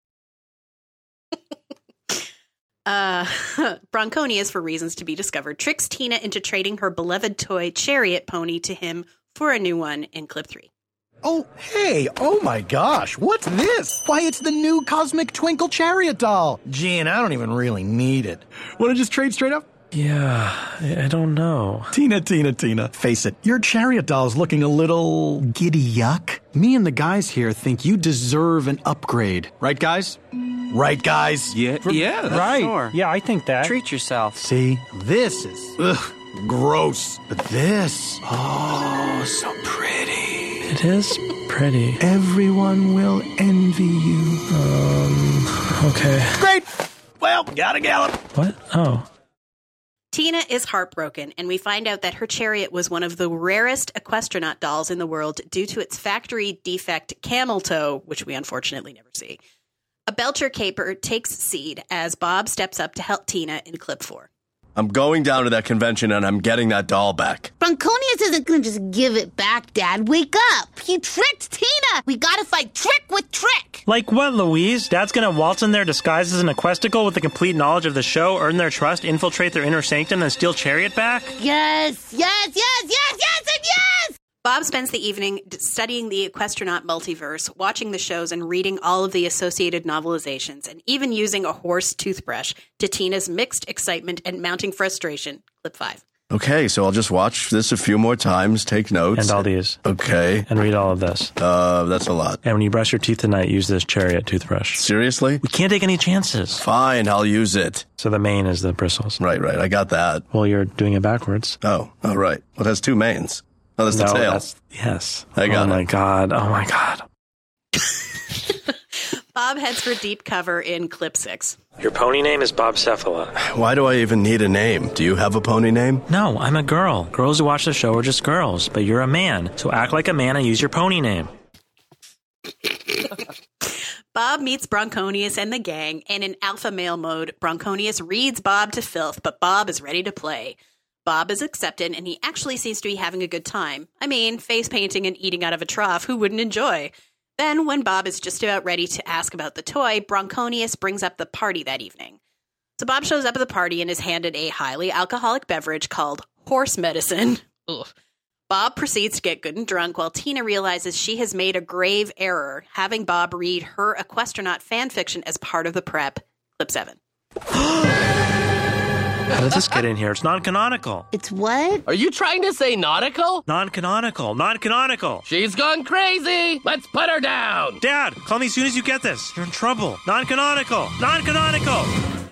S5: uh, Bronconius, for reasons to be discovered, tricks Tina into trading her beloved toy chariot pony to him for a new one in clip three.
S9: Oh, hey, oh my gosh, what's this? Why, it's the new Cosmic Twinkle Chariot doll. Gee, and I don't even really need it. Want to just trade straight up?
S8: Yeah, I don't know.
S9: Tina, Tina, Tina, face it, your chariot doll's looking a little giddy yuck. Me and the guys here think you deserve an upgrade. Right, guys? Right, guys?
S10: Yeah, For, yeah,
S8: right.
S10: Sure.
S8: Yeah, I think that.
S10: Treat yourself.
S9: See, this is, ugh, gross. But this, oh, so pretty.
S8: It is pretty.
S9: Everyone will envy you.
S8: Um, okay.
S9: Great! Well, gotta gallop.
S8: What? Oh.
S5: Tina is heartbroken, and we find out that her chariot was one of the rarest Equestronaut dolls in the world due to its factory defect camel toe, which we unfortunately never see. A Belcher caper takes seed as Bob steps up to help Tina in clip four.
S12: I'm going down to that convention and I'm getting that doll back.
S7: Bronconius isn't going to just give it back, Dad. Wake up. He tricked Tina. We gotta fight trick with trick.
S8: Like what, Louise? Dad's gonna waltz in there disguised as an Equesticle with the complete knowledge of the show, earn their trust, infiltrate their inner sanctum, and steal Chariot back?
S7: Yes, yes, yes, yes, yes, and yes!
S5: Bob spends the evening studying the Equestronaut multiverse, watching the shows and reading all of the associated novelizations, and even using a horse toothbrush to Tina's mixed excitement and mounting frustration. Clip five.
S12: Okay, so I'll just watch this a few more times, take notes.
S8: And all these.
S12: Okay.
S8: And read all of this.
S12: Uh, that's a lot.
S8: And when you brush your teeth tonight, use this Chariot toothbrush.
S12: Seriously?
S8: We can't take any chances.
S12: Fine, I'll use it.
S8: So the mane is the bristles.
S12: Right, right, I got that.
S8: Well, you're doing it backwards.
S12: Oh, all right. Well, it has two manes. Oh, that's
S8: no,
S12: the tail.
S8: That's, yes.
S12: I got
S8: it. Oh, my
S12: it.
S8: God. Oh, my God.
S5: Bob heads for deep cover in clip six.
S8: Your pony name is Bob Cephala.
S12: Why do I even need a name? Do you have a pony name?
S8: No, I'm a girl. Girls who watch the show are just girls, but you're a man. So act like a man and use your pony name.
S5: Bob meets Bronconius and the gang, and in alpha male mode, Bronconius reads Bob to filth, but Bob is ready to play. Bob is accepted, and he actually seems to be having a good time. I mean, face painting and eating out of a trough, who wouldn't enjoy? Then, when Bob is just about ready to ask about the toy, Bronconius brings up the party that evening. So Bob shows up at the party and is handed a highly alcoholic beverage called horse medicine. Ugh. Bob proceeds to get good and drunk while Tina realizes she has made a grave error, having Bob read her Equestronaut fanfiction as part of the prep. Clip seven.
S8: How did this get in here? It's non-canonical.
S7: It's what?
S6: Are you trying to say nautical?
S8: Non-canonical. Non-canonical.
S6: She's gone crazy. Let's put her down.
S8: Dad, call me as soon as you get this. You're in trouble. Non-canonical. Non-canonical.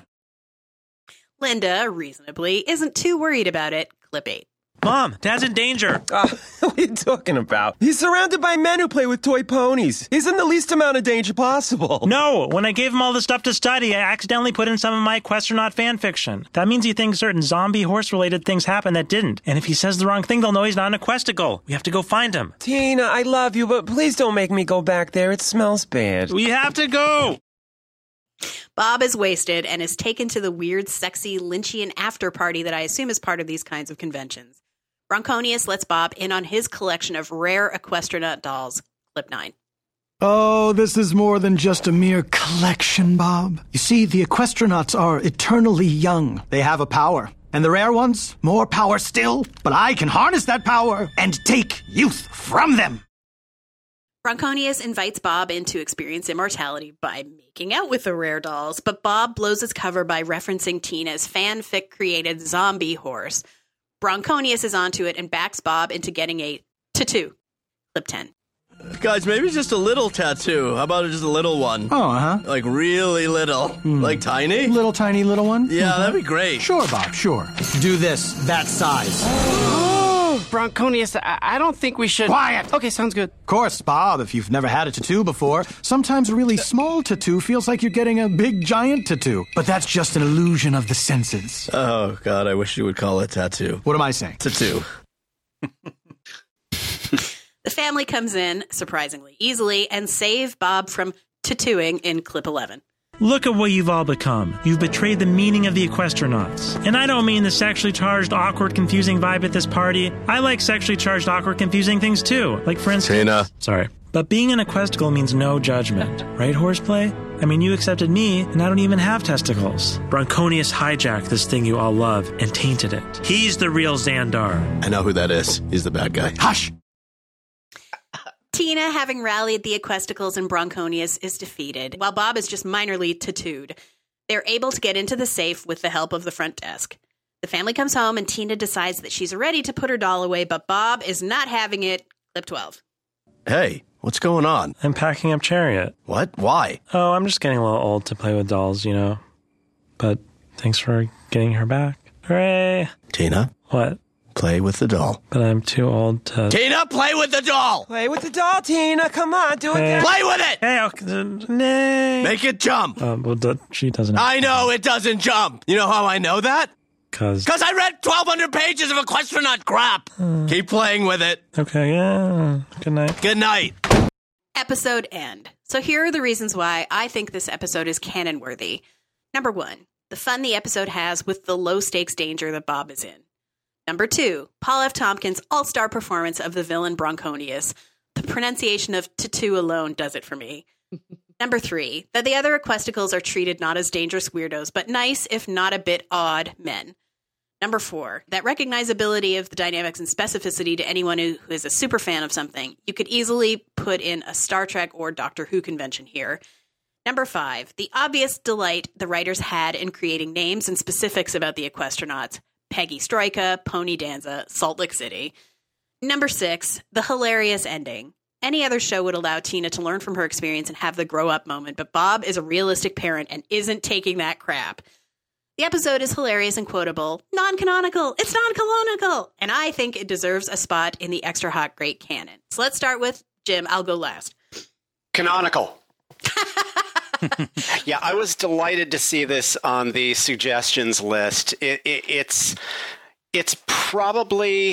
S5: Linda, reasonably, isn't too worried about it. Clip eight.
S8: Mom, Dad's in danger.
S13: Uh, what are you talking about? He's surrounded by men who play with toy ponies. He's in the least amount of danger possible.
S8: No, when I gave him all the stuff to study, I accidentally put in some of my Equestronaut fan fiction. That means he thinks certain zombie horse-related things happen that didn't. And if he says the wrong thing, they'll know he's not an Equesticle. We have to go find him.
S13: Tina, I love you, but please don't make me go back there. It smells bad.
S8: We have to go.
S5: Bob is wasted and is taken to the weird, sexy, Lynchian after party that I assume is part of these kinds of conventions. Bronconius lets Bob in on his collection of rare Equestronaut dolls. Clip nine.
S9: Oh, this is more than just a mere collection, Bob. You see, the Equestronauts are eternally young. They have a power. And the rare ones, more power still. But I can harness that power and take youth from them.
S5: Bronconius invites Bob in to experience immortality by making out with the rare dolls, but Bob blows his cover by referencing Tina's fanfic-created zombie horse. Bronconius is onto it and backs Bob into getting a tattoo. Clip ten.
S12: Guys, maybe just a little tattoo. How about just a little one?
S9: Oh, uh-huh.
S12: Like really little. Mm. Like tiny?
S9: Little tiny little one?
S12: Yeah,
S9: mm-hmm.
S12: That'd be great.
S9: Sure, Bob, sure. Do this, that size.
S10: Oh, Bronconius, I, I don't think we should...
S9: Quiet!
S10: Okay, sounds good.
S9: Of course, Bob, if you've never had a tattoo before, sometimes a really small tattoo feels like you're getting a big, giant tattoo. But that's just an illusion of the senses.
S12: Oh, God, I wish you would call it tattoo.
S9: What am I saying?
S12: Tattoo.
S5: The family comes in, surprisingly easily, and save Bob from tattooing in clip eleven.
S8: Look at what you've all become. You've betrayed the meaning of the Equestronauts. And I don't mean the sexually charged, awkward, confusing vibe at this party. I like sexually charged, awkward, confusing things too. Like, for instance...
S13: Tina.
S8: Sorry. But being an Equestical means no judgment. Right, Horseplay? I mean, you accepted me, and I don't even have testicles. Bronconius hijacked this thing you all love and tainted it. He's the real Xandar.
S12: I know who that is. He's the bad guy.
S9: Hush!
S5: Tina, having rallied the Equesticles and Bronconius, is defeated, while Bob is just minorly tattooed. They're able to get into the safe with the help of the front desk. The family comes home, and Tina decides that she's ready to put her doll away, but Bob is not having it. Clip twelve.
S12: Hey, what's going on?
S8: I'm packing up Chariot.
S12: What? Why?
S8: Oh, I'm just getting a little old to play with dolls, you know. But thanks for getting her back. Hooray!
S12: Tina?
S8: What?
S12: Play with the doll.
S8: But I'm too old to...
S12: Tina, play with the doll!
S13: Play with the doll, Tina. Come on, do it.
S8: Hey.
S12: Play with it!
S8: Hey, okay, uh, nay.
S12: Make it jump.
S8: Uh, well, the, she doesn't...
S12: I know it doesn't jump. You know how I know that?
S8: Cause...
S12: Because I read twelve hundred pages of Equestronaut crap.
S8: Uh,
S12: Keep playing with it.
S8: Okay, yeah. Good night.
S12: Good night.
S5: Episode end. So here are the reasons why I think this episode is canon-worthy. Number one, the fun the episode has with the low-stakes danger that Bob is in. Number two, Paul F. Tompkins' all-star performance of the villain Bronconius. The pronunciation of tattoo alone does it for me. Number three, that the other Equesticles are treated not as dangerous weirdos, but nice, if not a bit odd, men. Number four, that recognizability of the dynamics and specificity to anyone who, who is a super fan of something. You could easily put in a Star Trek or Doctor Who convention here. Number five, the obvious delight the writers had in creating names and specifics about the Equestronauts. Peggy Stroika, Pony Danza, Salt Lake City. Number six, the hilarious ending. Any other show would allow Tina to learn from her experience and have the grow-up moment, but Bob is a realistic parent and isn't taking that crap. The episode is hilarious and quotable. Non-canonical. It's non-canonical. And I think it deserves a spot in the Extra Hot Great canon. So let's start with Jim. I'll go last.
S4: Canonical. Yeah, I was delighted to see this on the suggestions list. It, it, it's it's probably,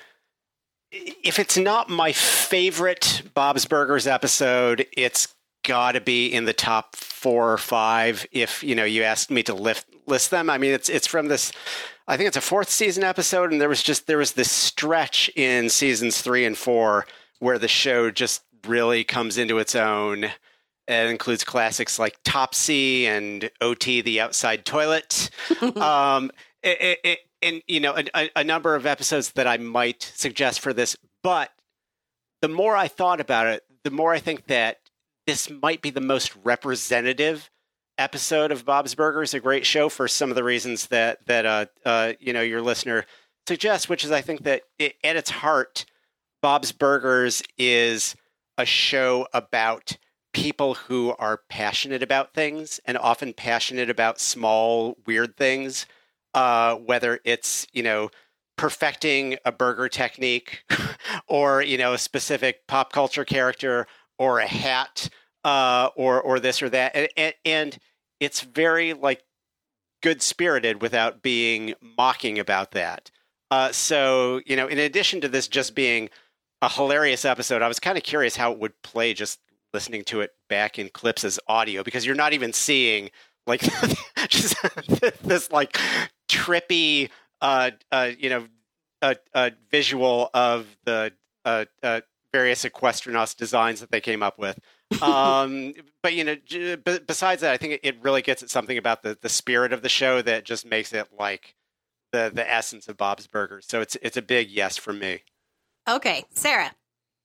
S4: if it's not my favorite Bob's Burgers episode, it's got to be in the top four or five. If you know, you asked me to lift, list them. I mean, it's it's from this. I think it's a fourth season episode, and there was just there was this stretch in seasons three and four where the show just really comes into its own. It includes classics like Topsy and O T, the outside toilet. um, it, it, and, you know, a, a number of episodes that I might suggest for this. But the more I thought about it, the more I think that this might be the most representative episode of Bob's Burgers, a great show for some of the reasons that, that uh, uh, you know, your listener suggests, which is I think that it, at its heart, Bob's Burgers is a show about people who are passionate about things and often passionate about small, weird things, uh, whether it's, you know, perfecting a burger technique or, you know, a specific pop culture character or a hat uh, or or this or that. And, and, and it's very, like, good-spirited without being mocking about that. Uh, so, you know, in addition to this just being a hilarious episode, I was kind of curious how it would play just listening to it back in clips as audio, because you're not even seeing like just this like trippy, uh, uh, you know, uh, uh, visual of the uh, uh, various Equestronauts designs that they came up with. Um, but you know, b- besides that, I think it really gets at something about the, the spirit of the show that just makes it like the the essence of Bob's Burgers. So it's it's a big yes from me.
S5: Okay, Sarah.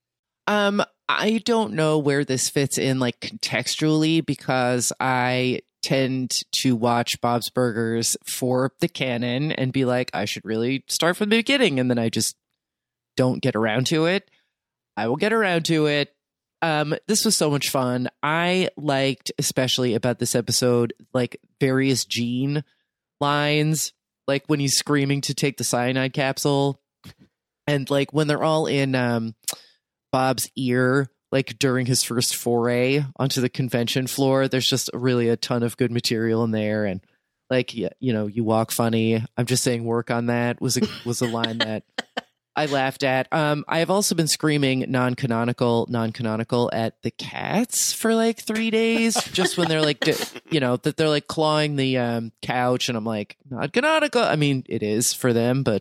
S3: Um, I don't know where this fits in, like, contextually, because I tend to watch Bob's Burgers for the canon and be like, I should really start from the beginning, and then I just don't get around to it. I will get around to it. Um, this was so much fun. I liked, especially about this episode, like, various Gene lines, like when he's screaming to take the cyanide capsule, and, like, when they're all in, um... Bob's ear, like during his first foray onto the convention floor. There's just really a ton of good material in there, and like, you know, you walk funny. I'm just saying, work on that was a was a line that I laughed at. Um, I have also been screaming non-canonical, non-canonical at the cats for like three days, just when they're like, you know, that they're like clawing the um, couch, and I'm like, non-canonical. I mean, it is for them, but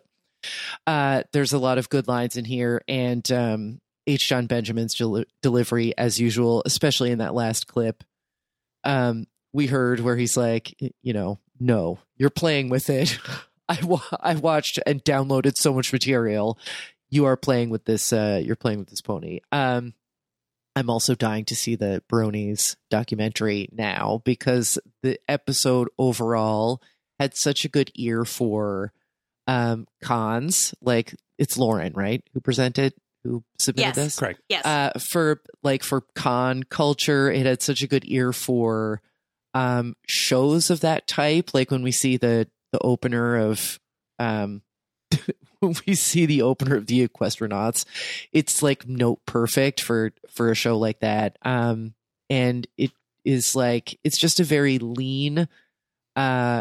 S3: uh, there's a lot of good lines in here, and um, H. John Benjamin's del- delivery as usual, especially in that last clip. Um, we heard where he's like, you know, no, you're playing with it. I, wa- I watched and downloaded so much material. You are playing with this. Uh, you're playing with this pony. Um, I'm also dying to see the Bronies documentary now, because the episode overall had such a good ear for um, cons. Like, it's Lauren, right, who presented, who submitted
S5: yes.
S3: this?
S2: Correct.
S5: Yes.
S3: Uh, for like for con culture, it had such a good ear for um, shows of that type. Like when we see the the opener of um when we see the opener of the Equestronauts, it's like note perfect for for a show like that. Um and it is like, it's just a very lean uh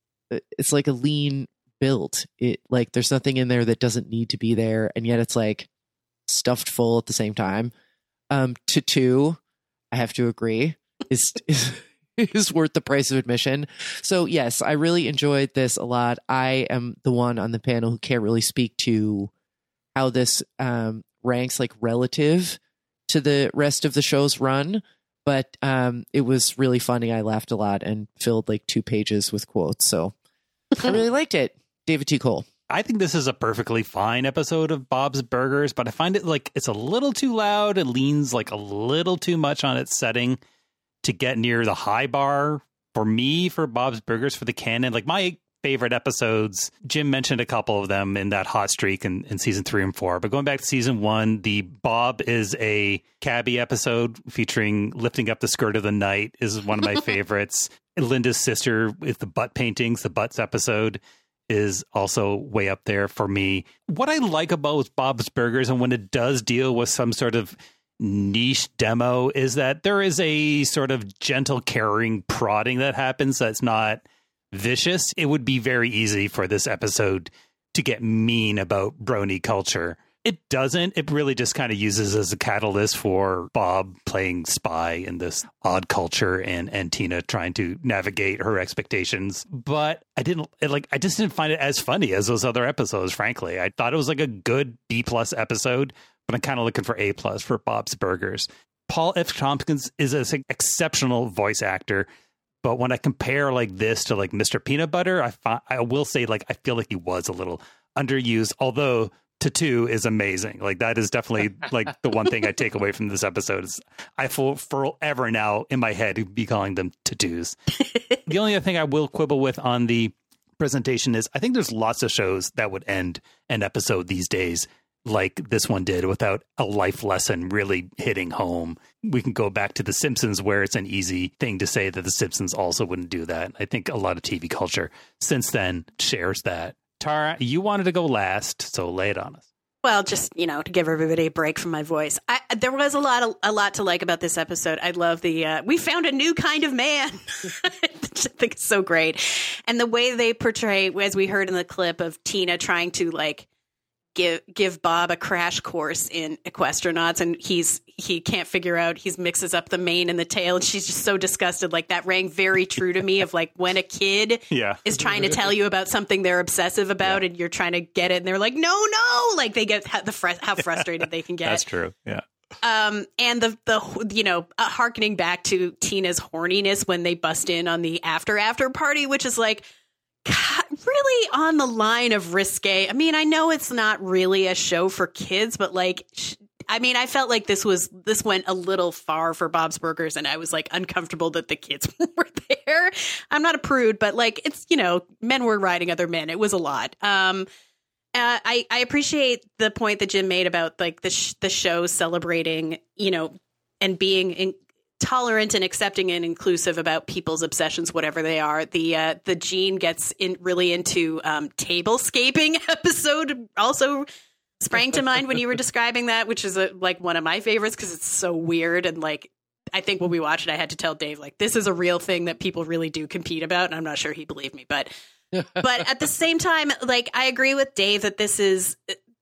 S3: it's like a lean build. It like, there's nothing in there that doesn't need to be there, and yet it's like stuffed full at the same time. Um Tattoo, I have to agree, is is is worth the price of admission. So yes, I really enjoyed this a lot. I am the one on the panel who can't really speak to how this um, ranks like relative to the rest of the show's run, but um, it was really funny. I laughed a lot and filled like two pages with quotes. So I really liked it. David T. Cole.
S2: I think this is a perfectly fine episode of Bob's Burgers, but I find it like it's a little too loud. It leans like a little too much on its setting to get near the high bar for me for Bob's Burgers for the canon. Like, my favorite episodes, Jim mentioned a couple of them in that hot streak in, in season three and four. But going back to season one, the Bob is a cabbie episode featuring lifting up the skirt of the night is one of my favorites. Linda's sister with the butt paintings, the butts episode, is also way up there for me. What I like about Bob's Burgers, and when it does deal with some sort of niche demo, is that there is a sort of gentle, caring prodding that happens that's not vicious. It would be very easy for this episode to get mean about brony culture. It doesn't. It really just kind of uses as a catalyst for Bob playing spy in this odd culture, and, and Tina trying to navigate her expectations. But I didn't it, like, I just didn't find it as funny as those other episodes, frankly. I thought it was like a good B plus episode, but I'm kind of looking for A plus for Bob's Burgers. Paul F. Tompkins is an exceptional voice actor, but when I compare like this to like Mister Peanut Butter, I fi- I will say like I feel like he was a little underused, although Tattoo is amazing. Like, that is definitely like the one thing I take away from this episode is I for forever now in my head be calling them tattoos. The only other thing I will quibble with on the presentation is I think there's lots of shows that would end an episode these days like this one did without a life lesson really hitting home. We can go back to The Simpsons, where it's an easy thing to say that The Simpsons also wouldn't do that. I think a lot of T V culture since then shares that. Tara, you wanted to go last, so lay it on us.
S5: Well, just, you know, to give everybody a break from my voice. I, there was a lot of, a lot to like about this episode. I love the, uh, we found a new kind of man. I think it's so great. And the way they portray, as we heard in the clip of Tina trying to like give give Bob a crash course in Equestronauts, and he's he can't figure out, he mixes up the mane and the tail, and she's just so disgusted. Like, that rang very true to me of like when a kid
S2: yeah. is
S5: trying to tell you about something they're obsessive about, yeah. and you're trying to get it, and they're like, no, no, like they get how, the fr- how frustrated they can get.
S2: That's true. Yeah.
S5: Um, and the, the, you know, uh, harkening back to Tina's horniness when they bust in on the after after party, which is like, God, really on the line of risque. I mean, I know it's not really a show for kids, but like, sh- I mean, I felt like this was, this went a little far for Bob's Burgers, and I was like uncomfortable that the kids were there. I'm not a prude, but like, it's, you know, men were riding other men. It was a lot. Um, uh, I, I appreciate the point that Jim made about like the, sh- the show celebrating, you know, and being in- tolerant and accepting and inclusive about people's obsessions, whatever they are. The uh, the Gene gets in really into um, tablescaping episode also sprang to mind when you were describing that, which is a, like one of my favorites because it's so weird. And like, I think when we watched it, I had to tell Dave, like, this is a real thing that people really do compete about. And I'm not sure he believed me, but but at the same time, like, I agree with Dave that this is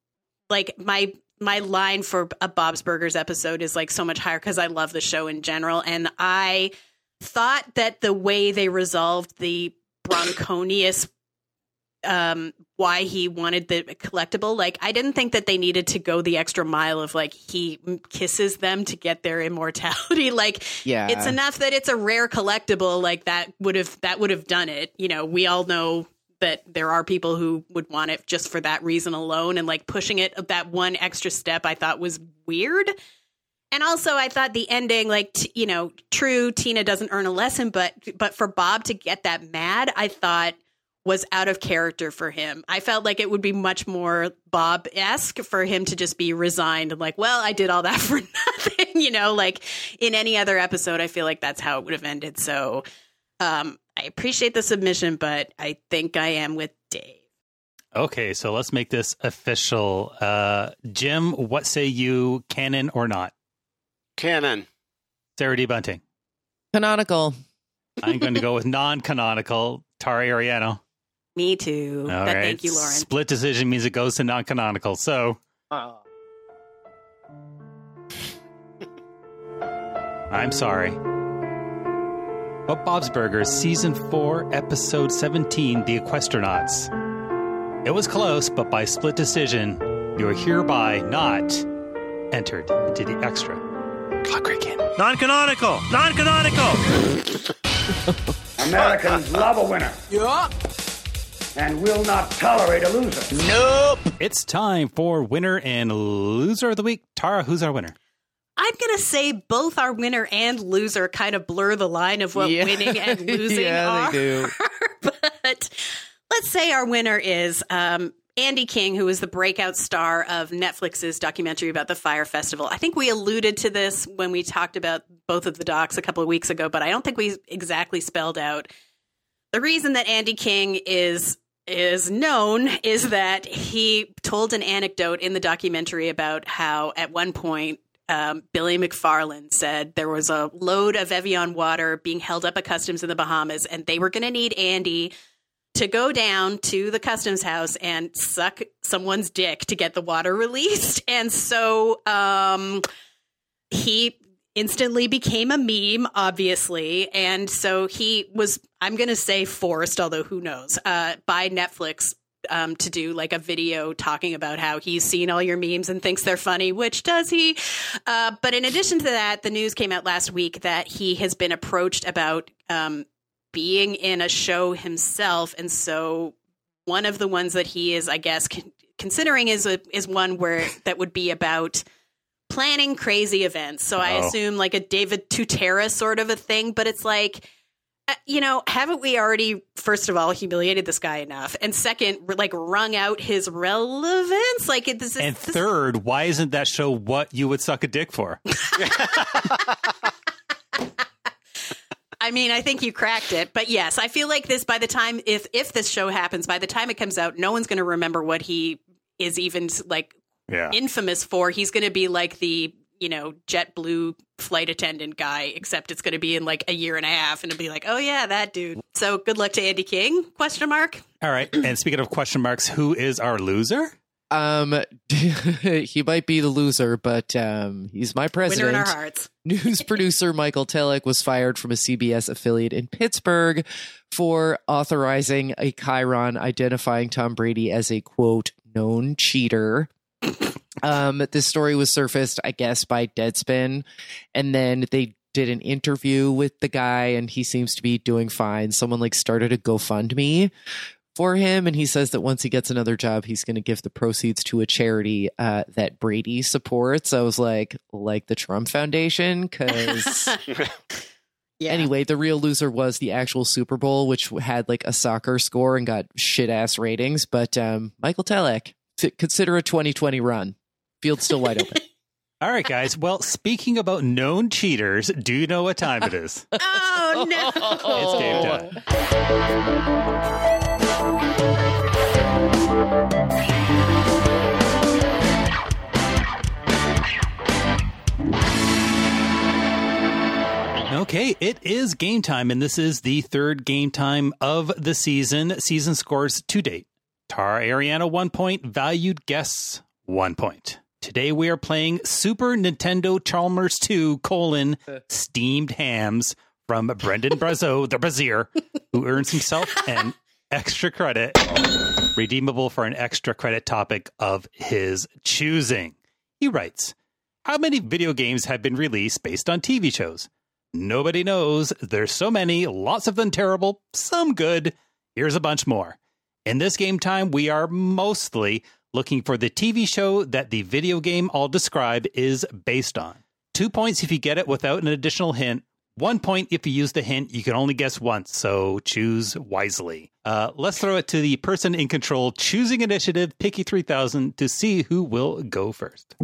S5: like my my line for a Bob's Burgers episode is like so much higher because I love the show in general. And I thought that the way they resolved the Bronconius, um, why he wanted the collectible, like I didn't think that they needed to go the extra mile of like he kisses them to get their immortality. Like,
S3: yeah,
S5: it's enough that it's a rare collectible. Like that would have that would have done it. You know, we all know that there are people who would want it just for that reason alone, and like pushing it that one extra step I thought was weird. And also I thought the ending, like, t- you know, true, Tina doesn't earn a lesson, but but for Bob to get that mad, I thought was out of character for him. I felt like it would be much more Bob-esque for him to just be resigned and like, well, I did all that for nothing, you know, like in any other episode, I feel like that's how it would have ended. So um I appreciate the submission, but I think I am with Dave.
S2: Okay, so let's make this official. Uh, Jim, what say you, canon or not?
S4: Canon.
S2: Sarah D. Bunting.
S3: Canonical.
S2: I'm going to go with non-canonical. Tara Ariano.
S5: Me too.
S2: All
S5: but
S2: right.
S5: Thank you, Lauren.
S2: Split decision means it goes to non-canonical. So
S10: Oh.
S2: I'm sorry. But Bob's Burgers, Season four, Episode seventeen, The Equestronauts. It was close, but by split decision, you are hereby not entered into the extra. Clock in.
S8: Non-canonical! Non-canonical!
S14: Americans love a winner.
S10: Yeah.
S14: And will not tolerate a loser.
S2: Nope. It's time for winner and loser of the week. Tara, who's our winner?
S5: I'm going to say both our winner and loser kind of blur the line of what
S3: Yeah.
S5: winning and losing
S3: Yeah,
S5: are.
S3: they do.
S5: But let's say our winner is um, Andy King, who is the breakout star of Netflix's documentary about the Fire Festival. I think we alluded to this when we talked about both of the docs a couple of weeks ago, but I don't think we exactly spelled out. The reason that Andy King is is known is that he told an anecdote in the documentary about how at one point um, Billy McFarland said there was a load of Evian water being held up at customs in the Bahamas, and they were going to need Andy to go down to the customs house and suck someone's dick to get the water released. And so um, he instantly became a meme, obviously. And so he was, I'm going to say forced, although who knows, uh, by Netflix um, to do like a video talking about how he's seen all your memes and thinks they're funny, which does he? Uh, but in addition to that, the news came out last week that he has been approached about um, being in a show himself. And so one of the ones that he is, I guess, con- considering is a, is one where that would be about planning crazy events. So I
S2: Oh.
S5: assume like a David Tutera sort of a thing, but it's like, uh, you know, haven't we already, first of all, humiliated this guy enough? And second, like wrung out his relevance? Like it, this is,
S2: And
S5: this-
S2: third, why isn't that show what you would suck a dick for?
S5: I mean, I think you cracked it, but yes, I feel like this by the time, if, if this show happens, by the time it comes out, no one's going to remember what he is even like
S2: Yeah.
S5: infamous for. He's going to be like the, you know, JetBlue flight attendant guy, except it's going to be in like a year and a half and it'll be like, oh yeah, that dude. So good luck to Andy King, question mark.
S2: All right. And speaking of question marks, who is our loser?
S3: Um, he might be the loser, but um, he's my president.
S5: Winner in our hearts.
S3: News producer Michael Telek was fired from a C B S affiliate in Pittsburgh for authorizing a chyron identifying Tom Brady as a, quote, known cheater. Um, this story was surfaced, I guess, by Deadspin, and then they did an interview with the guy, and he seems to be doing fine. Someone like started a GoFundMe for him, and he says that once he gets another job, he's going to give the proceeds to a charity uh, that Brady supports. I was like, like the Trump Foundation, because
S5: Yeah.
S3: anyway, the real loser was the actual Super Bowl, which had like a soccer score and got shit ass ratings. But um, Michael Telek, t- consider a twenty twenty run. Field's still wide open.
S2: All right, guys. Well, speaking about known cheaters, do you know what time it is?
S5: Oh, no.
S2: It's game time. Okay, it is game time, and this is the third game time of the season. Season scores to date. Tara Ariano, one point. Valued guests, one point. Today we are playing Super Nintendo Chalmers two, colon, Steamed Hams from Brendan Brazeau, the Brazier, who earns himself an extra credit, redeemable for an extra credit topic of his choosing. He writes, how many video games have been released based on T V shows? Nobody knows. There's so many, lots of them terrible, some good. Here's a bunch more. In this game time, we are mostly looking for the T V show that the video game I'll describe is based on. Two points if you get it without an additional hint. One point if you use the hint. You can only guess once, so choose wisely. Uh, let's throw it to the person in control, choosing initiative, Picky three thousand, to see who will go first.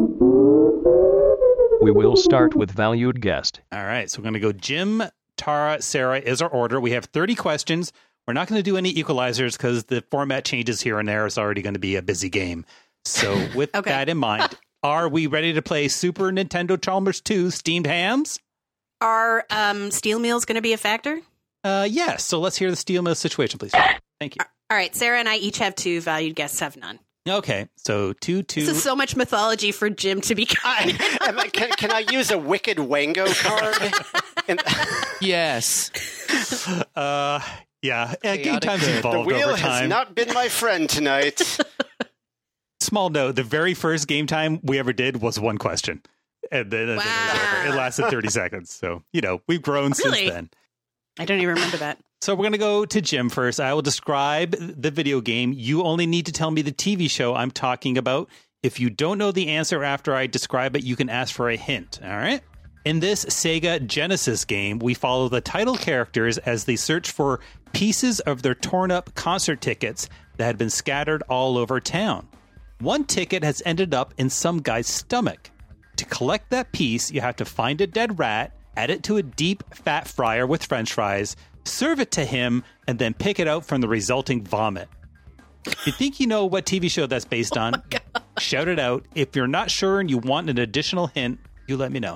S15: We will start with valued guest.
S2: All right, so we're going to go Jim, Tara, Sarah is our order. We have thirty questions. We're not going to do any equalizers because the format changes here and there. It's already going to be a busy game. So with okay. that in mind, are we ready to play Super Nintendo Chalmers two Steamed Hams?
S5: Are um, steel mills going to be a factor?
S2: Uh, yes. So let's hear the steel mill situation, please. Thank you.
S5: All right. Sarah and I each have two. Valued guests have none.
S2: Okay. So two, two.
S5: This is so much mythology for Jim to be.
S4: I, I, can, can I use a Wicked Wango card? In-
S3: yes.
S2: Uh, yeah. Uh, game time's involved
S4: The wheel
S2: over time.
S4: has not been my friend tonight.
S2: Small note, the very first game time we ever did was one question. And then,
S5: wow.
S2: and then it was over. It lasted thirty seconds. So, you know, we've grown
S5: really?
S2: since then.
S5: I don't even remember that.
S2: So we're going to go to Jim first. I will describe the video game. You only need to tell me the T V show I'm talking about. If you don't know the answer after I describe it, you can ask for a hint. All right? In this Sega Genesis game, we follow the title characters as they search for pieces of their torn-up concert tickets that had been scattered all over town. One ticket has ended up in some guy's stomach. To collect that piece, you have to find a dead rat, add it to a deep fat fryer with french fries, serve it to him, and then pick it out from the resulting vomit. If you think you know what T V show that's based on, oh shout it out. If you're not sure and you want an additional hint, you let me know.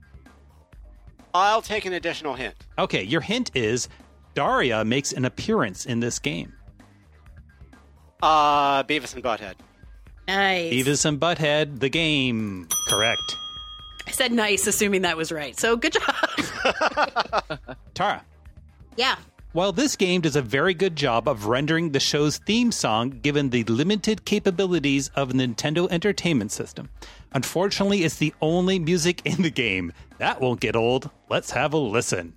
S4: I'll take an additional hint.
S2: Okay, your hint is Daria makes an appearance in this game.
S4: Uh, Beavis and Butthead.
S5: Nice.
S2: Beavis and Butthead, the game. Correct.
S5: I said nice, assuming that was right. So good job.
S2: Tara.
S5: Yeah.
S2: While this game does a very good job of rendering the show's theme song given the limited capabilities of the Nintendo Entertainment System, unfortunately, it's the only music in the game. That won't get old. Let's have a listen.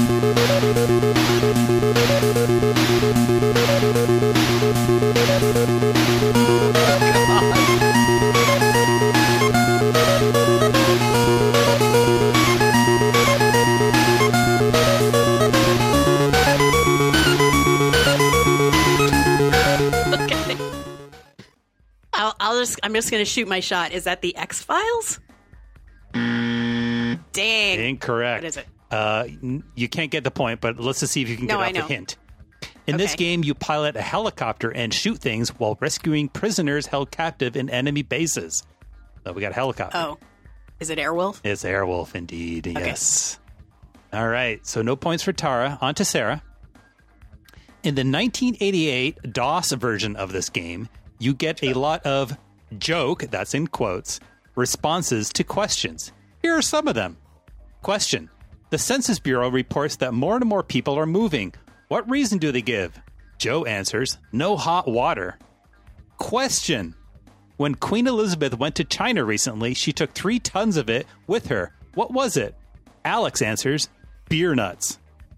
S5: I'll, I'll just, I'm just going to shoot my shot. Is that the X-Files? Dang.
S2: Incorrect.
S5: What is it?
S2: Uh, you can't get the point, but let's just see if you can
S5: No,
S2: get
S5: I
S2: out the
S5: know.
S2: hint. In
S5: Okay.
S2: this game, you pilot a helicopter and shoot things while rescuing prisoners held captive in enemy bases. So we got a helicopter.
S5: Oh. Is it Airwolf?
S2: It's Airwolf, indeed. Yes. All right. So no points for Tara. On to Sarah. In the nineteen eighty-eight DOS version of this game, you get a lot of joke, that's in quotes, responses to questions. Here are some of them. Question. The Census Bureau reports that more and more people are moving. What reason do they give? Joe answers, no hot water. Question. When Queen Elizabeth went to China recently, she took three tons of it with her. What was it? Alex answers, beer nuts.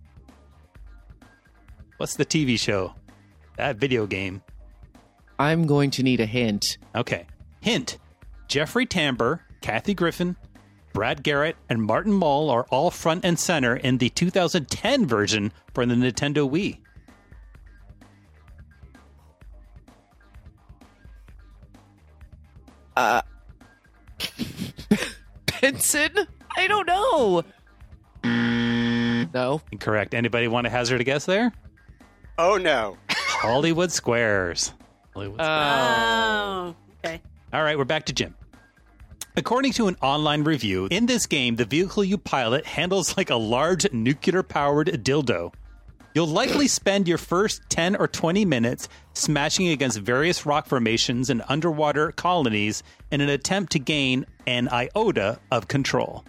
S2: What's the T V show? That video game.
S3: I'm going to need a hint.
S2: Okay. Hint. Jeffrey Tambor, Kathy Griffin, Brad Garrett, and Martin Mull are all front and center in the two thousand ten version for the Nintendo Wii.
S3: Uh, Benson? I don't know. No.
S2: Incorrect. Anybody want to hazard a guess there?
S4: Oh, no.
S2: Hollywood Squares. Hollywood Squares.
S5: Oh, okay.
S2: All right, we're back to Jim. According to an online review, in this game, the vehicle you pilot handles like a large nuclear-powered dildo. You'll likely spend your first ten or twenty minutes smashing against various rock formations and underwater colonies in an attempt to gain an iota of control.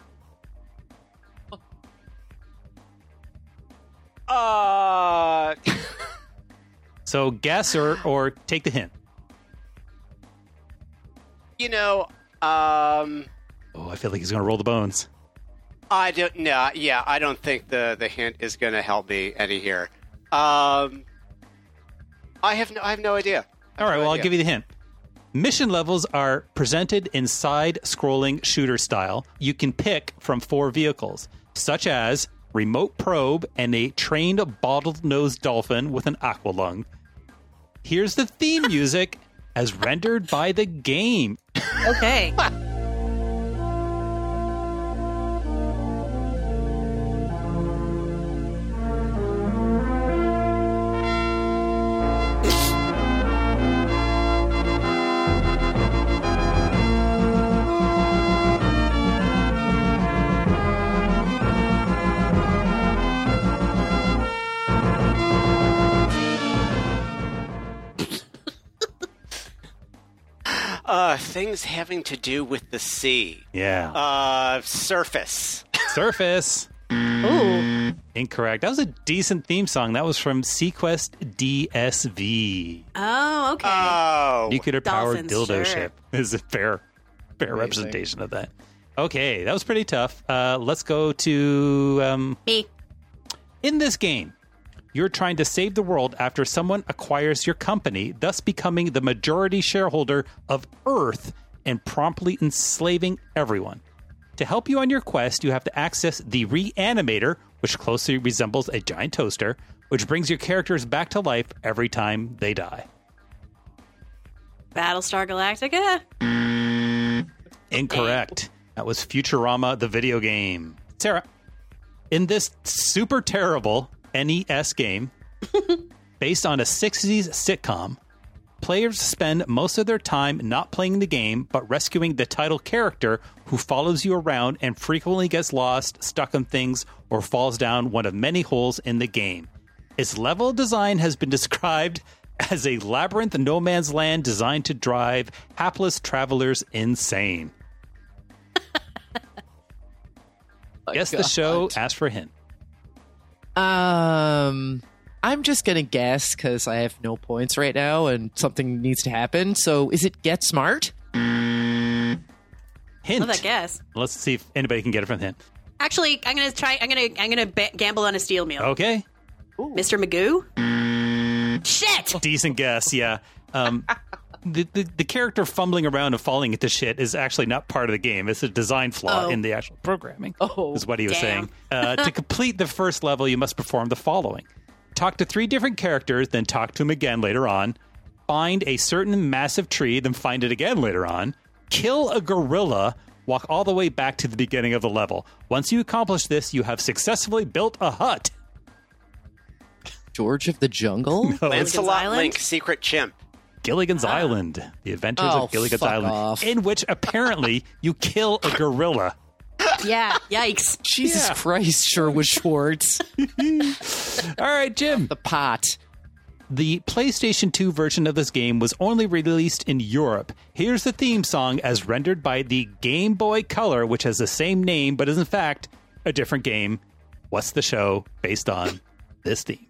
S4: Uh,
S2: so guess or, or take the hint.
S4: You know, um...
S2: Oh, I feel like he's going to roll the bones.
S4: I don't know. Yeah, I don't think the, the hint is going to help me any here. Um, I have no, I have no idea.
S2: All right, no well, idea. I'll give you the hint. Mission levels are presented in side-scrolling shooter style. You can pick from four vehicles, such as remote probe and a trained bottlenose dolphin with an aqua lung. Here's the theme music as rendered by the game.
S5: Okay.
S4: Uh, things having to do with the sea.
S2: Yeah.
S4: Uh, surface.
S2: Surface.
S5: Ooh.
S2: Incorrect. That was a decent theme song. That was from Sequest D S V.
S5: Oh, okay.
S4: Oh.
S2: Nuclear-powered dildo
S5: sure.
S2: ship is a fair, fair representation of that. Okay, that was pretty tough. Uh, let's go to... Um,
S5: Me.
S2: In this game, you're trying to save the world after someone acquires your company, thus becoming the majority shareholder of Earth and promptly enslaving everyone. To help you on your quest, you have to access the Reanimator, which closely resembles a giant toaster, which brings your characters back to life every time they die.
S5: Battlestar Galactica?
S2: Incorrect. That was Futurama, the video game. Sarah, in this super terrible N E S game, based on a sixties sitcom, players spend most of their time not playing the game, but rescuing the title character who follows you around and frequently gets lost, stuck on things, or falls down one of many holes in the game. Its level design has been described as a labyrinth no man's land designed to drive hapless travelers insane. Guess the show, ask for a hint.
S3: Um, I'm just gonna guess because I have no points right now, and something needs to happen. So, is it Get Smart?
S2: Hint.
S5: Love that guess.
S2: Let's see if anybody can get it from the hint.
S5: Actually, I'm gonna try. I'm gonna. I'm gonna ba- gamble on a steel meal.
S2: Okay.
S5: Ooh. Mister Magoo. Shit.
S2: Decent guess. Yeah. Um, the, the the character fumbling around and falling into shit is actually not part of the game. It's a design flaw
S5: oh.
S2: in the actual programming.
S5: Oh,
S2: is what he was
S5: damn.
S2: saying. Uh, to complete the first level, you must perform the following: talk to three different characters, then talk to them again later on. Find a certain massive tree, then find it again later on. Kill a gorilla. Walk all the way back to the beginning of the level. Once you accomplish this, you have successfully built a hut.
S3: George of the Jungle?
S2: No,
S4: Lancelot Link, Secret Chimp.
S2: Gilligan's
S5: Ah.
S2: Island. The Adventures
S3: Oh,
S2: of Gilligan's
S3: fuck
S2: Island.
S3: off.
S2: In which apparently you kill a gorilla.
S5: Yeah. Yikes.
S3: Jesus
S2: Yeah.
S3: Christ, Sherwood Schwartz.
S2: All right, Jim.
S3: The pot.
S2: The PlayStation two version of this game was only released in Europe. Here's the theme song as rendered by the Game Boy Color, which has the same name but is in fact a different game. What's the show based on this theme?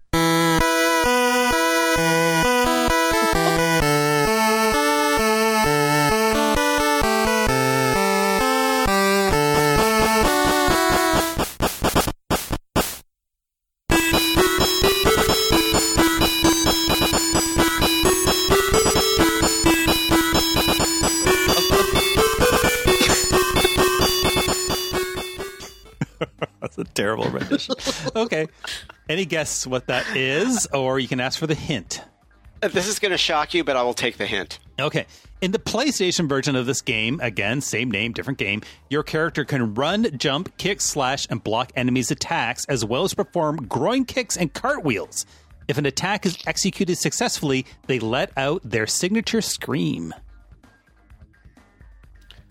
S2: That's a terrible rendition. Okay. Any guess what that is? Or you can ask for the hint.
S4: Uh, This is going to shock you, but I will take the hint.
S2: Okay. In the PlayStation version of this game, again, same name, different game, your character can run, jump, kick, slash, and block enemies' attacks, as well as perform groin kicks and cartwheels. If an attack is executed successfully, they let out their signature scream.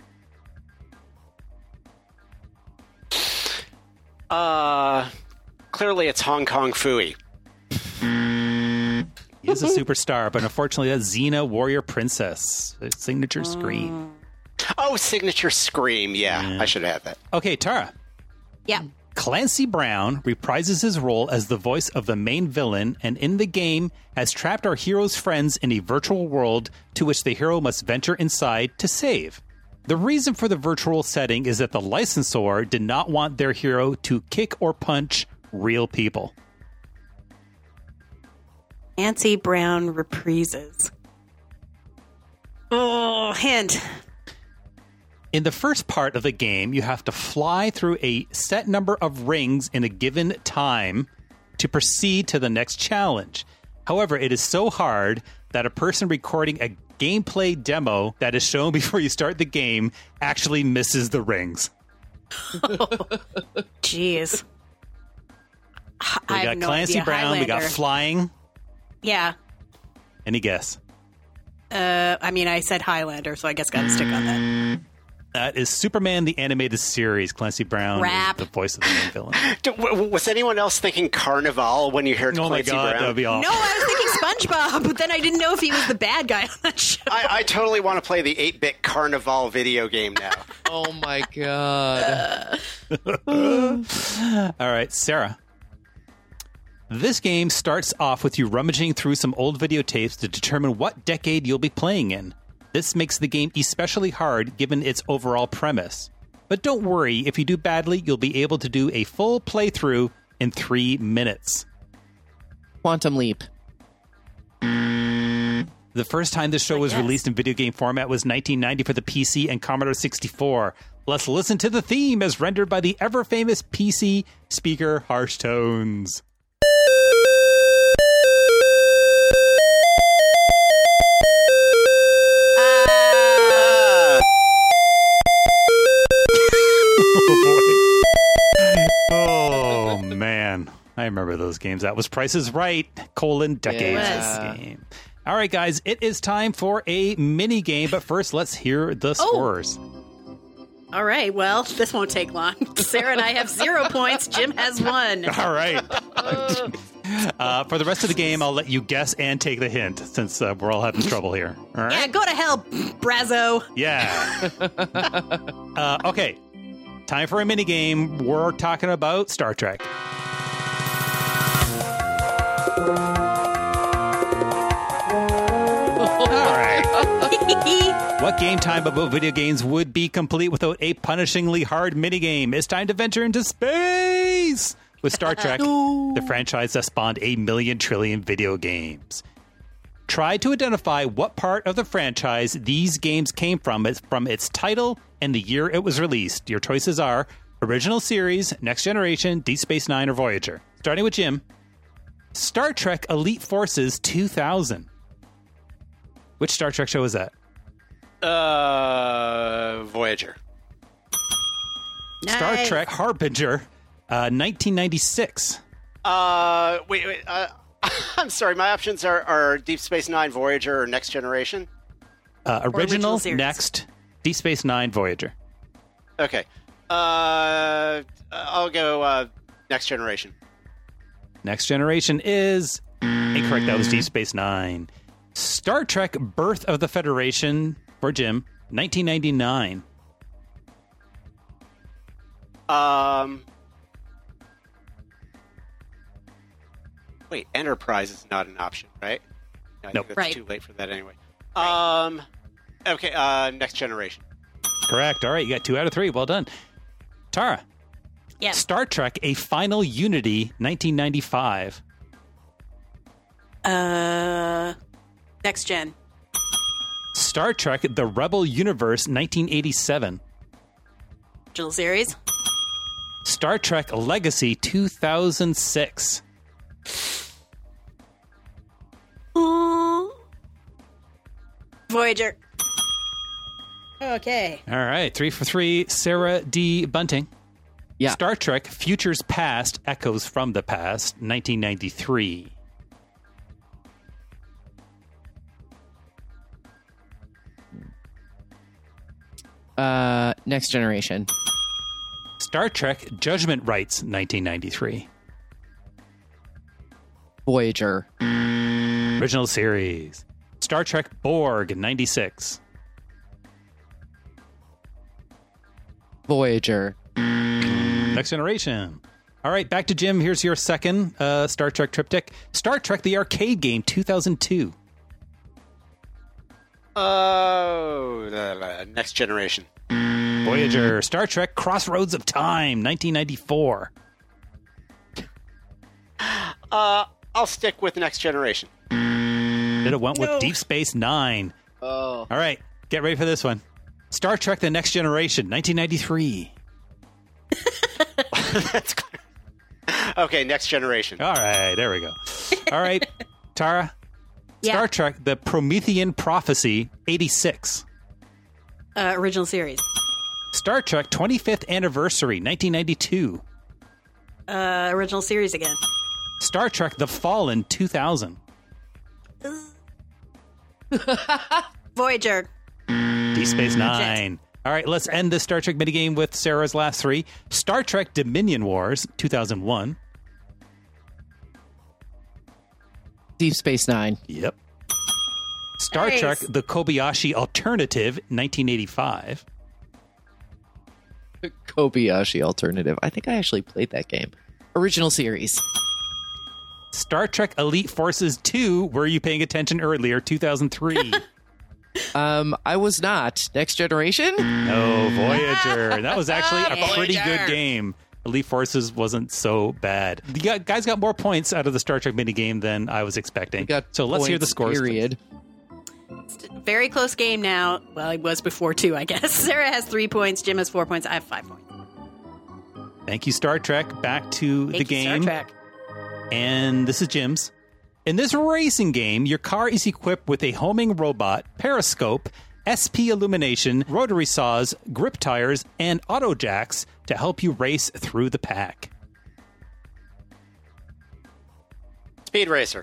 S4: Uh, clearly it's Hong Kong Phooey.
S2: He is a superstar, but unfortunately that's Xena Warrior Princess. Signature Scream.
S4: Oh, Signature Scream. Yeah, yeah. I should have had that.
S2: Okay, Tara.
S5: Yeah.
S2: Clancy Brown reprises his role as the voice of the main villain, and in the game has trapped our hero's friends in a virtual world to which the hero must venture inside to save. The reason for the virtual setting is that the licensor did not want their hero to kick or punch real people.
S5: Clancy Brown reprises. Oh, hint.
S2: In the first part of the game, you have to fly through a set number of rings in a given time to proceed to the next challenge. However, it is so hard that a person recording a gameplay demo that is shown before you start the game actually misses the rings.
S5: Jeez.
S2: We
S5: I
S2: got
S5: have no
S2: Clancy
S5: idea.
S2: Brown,
S5: Highlander.
S2: we got flying.
S5: Yeah.
S2: Any guess?
S5: Uh, I mean, I said Highlander, so I guess got to stick on that.
S2: That is Superman the Animated Series. Clancy Brown
S5: Rap.
S2: is the voice of the main villain.
S4: D- w- was anyone else thinking Carnival when you heard
S2: Oh my
S4: Clancy
S2: God,
S4: Brown?
S2: that would be awful.
S5: No, I was thinking SpongeBob, but then I didn't know if he was the bad guy on that show.
S4: I, I totally want to play the eight-bit Carnival video game now.
S3: Oh my god.
S2: All right, Sarah. This game starts off with you rummaging through some old videotapes to determine what decade you'll be playing in. This makes the game especially hard given its overall premise. But don't worry, if you do badly, you'll be able to do a full playthrough in three minutes.
S3: Quantum Leap.
S2: The first time this show was released in video game format was nineteen ninety for the P C and Commodore sixty-four. Let's listen to the theme as rendered by the ever-famous P C speaker Harsh Tones. Oh, man. I remember those games. That was Price is Right, colon, decades
S3: Yes.
S2: of this game. All right, guys, it is time for a mini game, but first, let's hear the scores.
S5: All right, well, this won't take long. Sarah and I have zero points. Jim has one.
S2: All right. uh, for the rest of the game, I'll let you guess and take the hint, since uh, we're all having trouble here. All right?
S5: Yeah, go to hell, Brazo.
S2: Yeah. uh, okay. Time for a mini game. We're talking about Star Trek. All right. What game time about video games would be complete without a punishingly hard minigame? It's time to venture into space with Star Trek, the franchise that spawned a million trillion video games. Try to identify what part of the franchise these games came from. It's from its title and the year it was released. Your choices are Original Series, Next Generation, Deep Space Nine, or Voyager. Starting with Jim. Star Trek Elite Forces two thousand. Which Star Trek show is that?
S4: Uh, Voyager.
S2: Star
S5: Nice.
S2: Trek Harbinger, uh, nineteen ninety-six.
S4: Uh, wait, wait. Uh, I'm sorry. My options are, are Deep Space Nine, Voyager, or Next Generation.
S2: Uh, original,
S5: original series.
S2: Next, Deep Space Nine, Voyager.
S4: Okay. Uh, I'll go uh, Next Generation.
S2: Next Generation is incorrect. That was Deep Space Nine. Star Trek Birth of the Federation for Jim, nineteen ninety-nine.
S4: Um, wait, Enterprise is not an option, right? No, I
S2: Nope.
S4: think that's
S5: Right.
S4: too late for that anyway. Um, okay, uh, Next Generation.
S2: Correct. All right, you got two out of three. Well done. Tara.
S5: Yeah.
S2: Star Trek A Final Unity, nineteen ninety-five.
S5: Uh, Next Gen.
S2: Star Trek The Rebel Universe, nineteen eighty-seven.
S5: Original series.
S2: Star Trek Legacy, two thousand six.
S5: Ooh. Voyager. Okay.
S2: All right, three for three. Sarah D. Bunting.
S3: Yeah.
S2: Star Trek Futures Past, Echoes from the Past, nineteen ninety-three.
S3: Uh, Next Generation.
S2: Star Trek Judgment Rights, nineteen ninety-three.
S3: Voyager.
S2: Original series. Star Trek Borg, ninety-six.
S3: Voyager.
S2: Next Generation. All right, back to Jim. Here's your second uh, Star Trek triptych. Star Trek, the arcade game, two thousand two.
S4: Oh, uh, Next Generation.
S2: Voyager. Star Trek, Crossroads of Time, nineteen ninety-four.
S4: Uh, I'll stick with Next Generation.
S2: Did it went
S4: No.
S2: with Deep Space Nine.
S4: Oh.
S2: All right, get ready for this one. Star Trek, the Next Generation, nineteen ninety-three.
S4: That's clear. Okay, Next Generation.
S2: All right, there we go. All right, Tara.
S5: Yeah.
S2: Star Trek, the Promethean Prophecy, eighty-six.
S5: Uh, original series.
S2: Star Trek, twenty-fifth Anniversary, nineteen ninety-two.
S5: Uh, original series again.
S2: Star Trek, The Fallen, two thousand.
S5: Voyager.
S2: Deep Space Nine. All right, let's end this Star Trek minigame with Sarah's last three. Star Trek Dominion Wars, two thousand one.
S3: Deep Space Nine.
S2: Yep. Star
S5: Nice.
S2: Trek The Kobayashi Alternative, nineteen eighty-five.
S3: Kobayashi Alternative. I think I actually played that game. Original series.
S2: Star Trek Elite Forces two, were you paying attention earlier, two thousand three?
S3: Um, I was not. Next Generation?
S2: No, Voyager. That was actually a pretty
S3: Voyager.
S2: good game. Elite Forces wasn't so bad. The gu- guys got more points out of the Star Trek minigame than I was expecting. So let's hear the
S3: points,
S2: scores.
S3: period.
S5: Very close game now. Well, it was before two, I guess. Sarah has three points. Jim has four points. I have five points.
S2: Thank you, Star Trek. Back to
S5: Thank
S2: the
S5: you,
S2: game.
S5: Star Trek.
S2: And this is Jim's. In this racing game, your car is equipped with a homing robot, periscope, S P illumination, rotary saws, grip tires, and auto jacks to help you race through the pack.
S4: Speed Racer.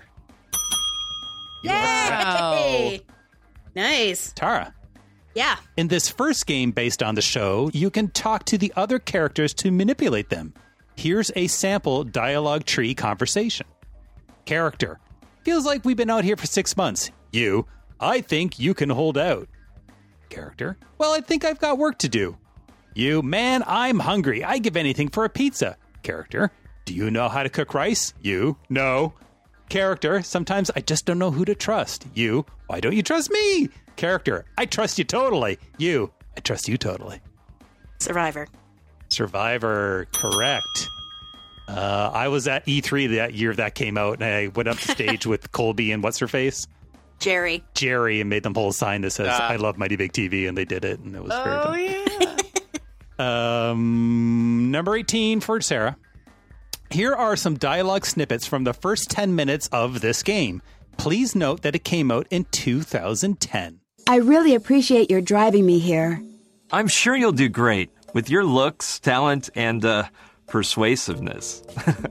S5: Yay! Nice.
S2: Tara.
S5: Yeah.
S2: In this first game based on the show, you can talk to the other characters to manipulate them. Here's a sample dialogue tree conversation. Character. Feels like we've been out here for six months. You. I think you can hold out. Character. Well, I think I've got work to do. You. Man, I'm hungry. I'd give anything for a pizza. Character. Do you know how to cook rice? You. No. Character. Sometimes I just don't know who to trust. You. Why don't you trust me? Character. I trust you totally. You. I trust you totally.
S5: Survivor.
S2: Survivor. Correct. Uh, I was at E three that year that came out, and I went up to stage with Colby and what's her face?
S5: Jerry.
S2: Jerry, and made them hold a sign that says,
S4: Ah.
S2: I love Mighty Big T V, and they did it, and it was very
S3: Oh,
S2: fun.
S3: yeah.
S2: Um, number eighteen for Sarah. Here are some dialogue snippets from the first ten minutes of this game. Please note that it came out in two thousand ten.
S16: I really appreciate your driving me here.
S17: I'm sure you'll do great with your looks, talent, and uh, persuasiveness.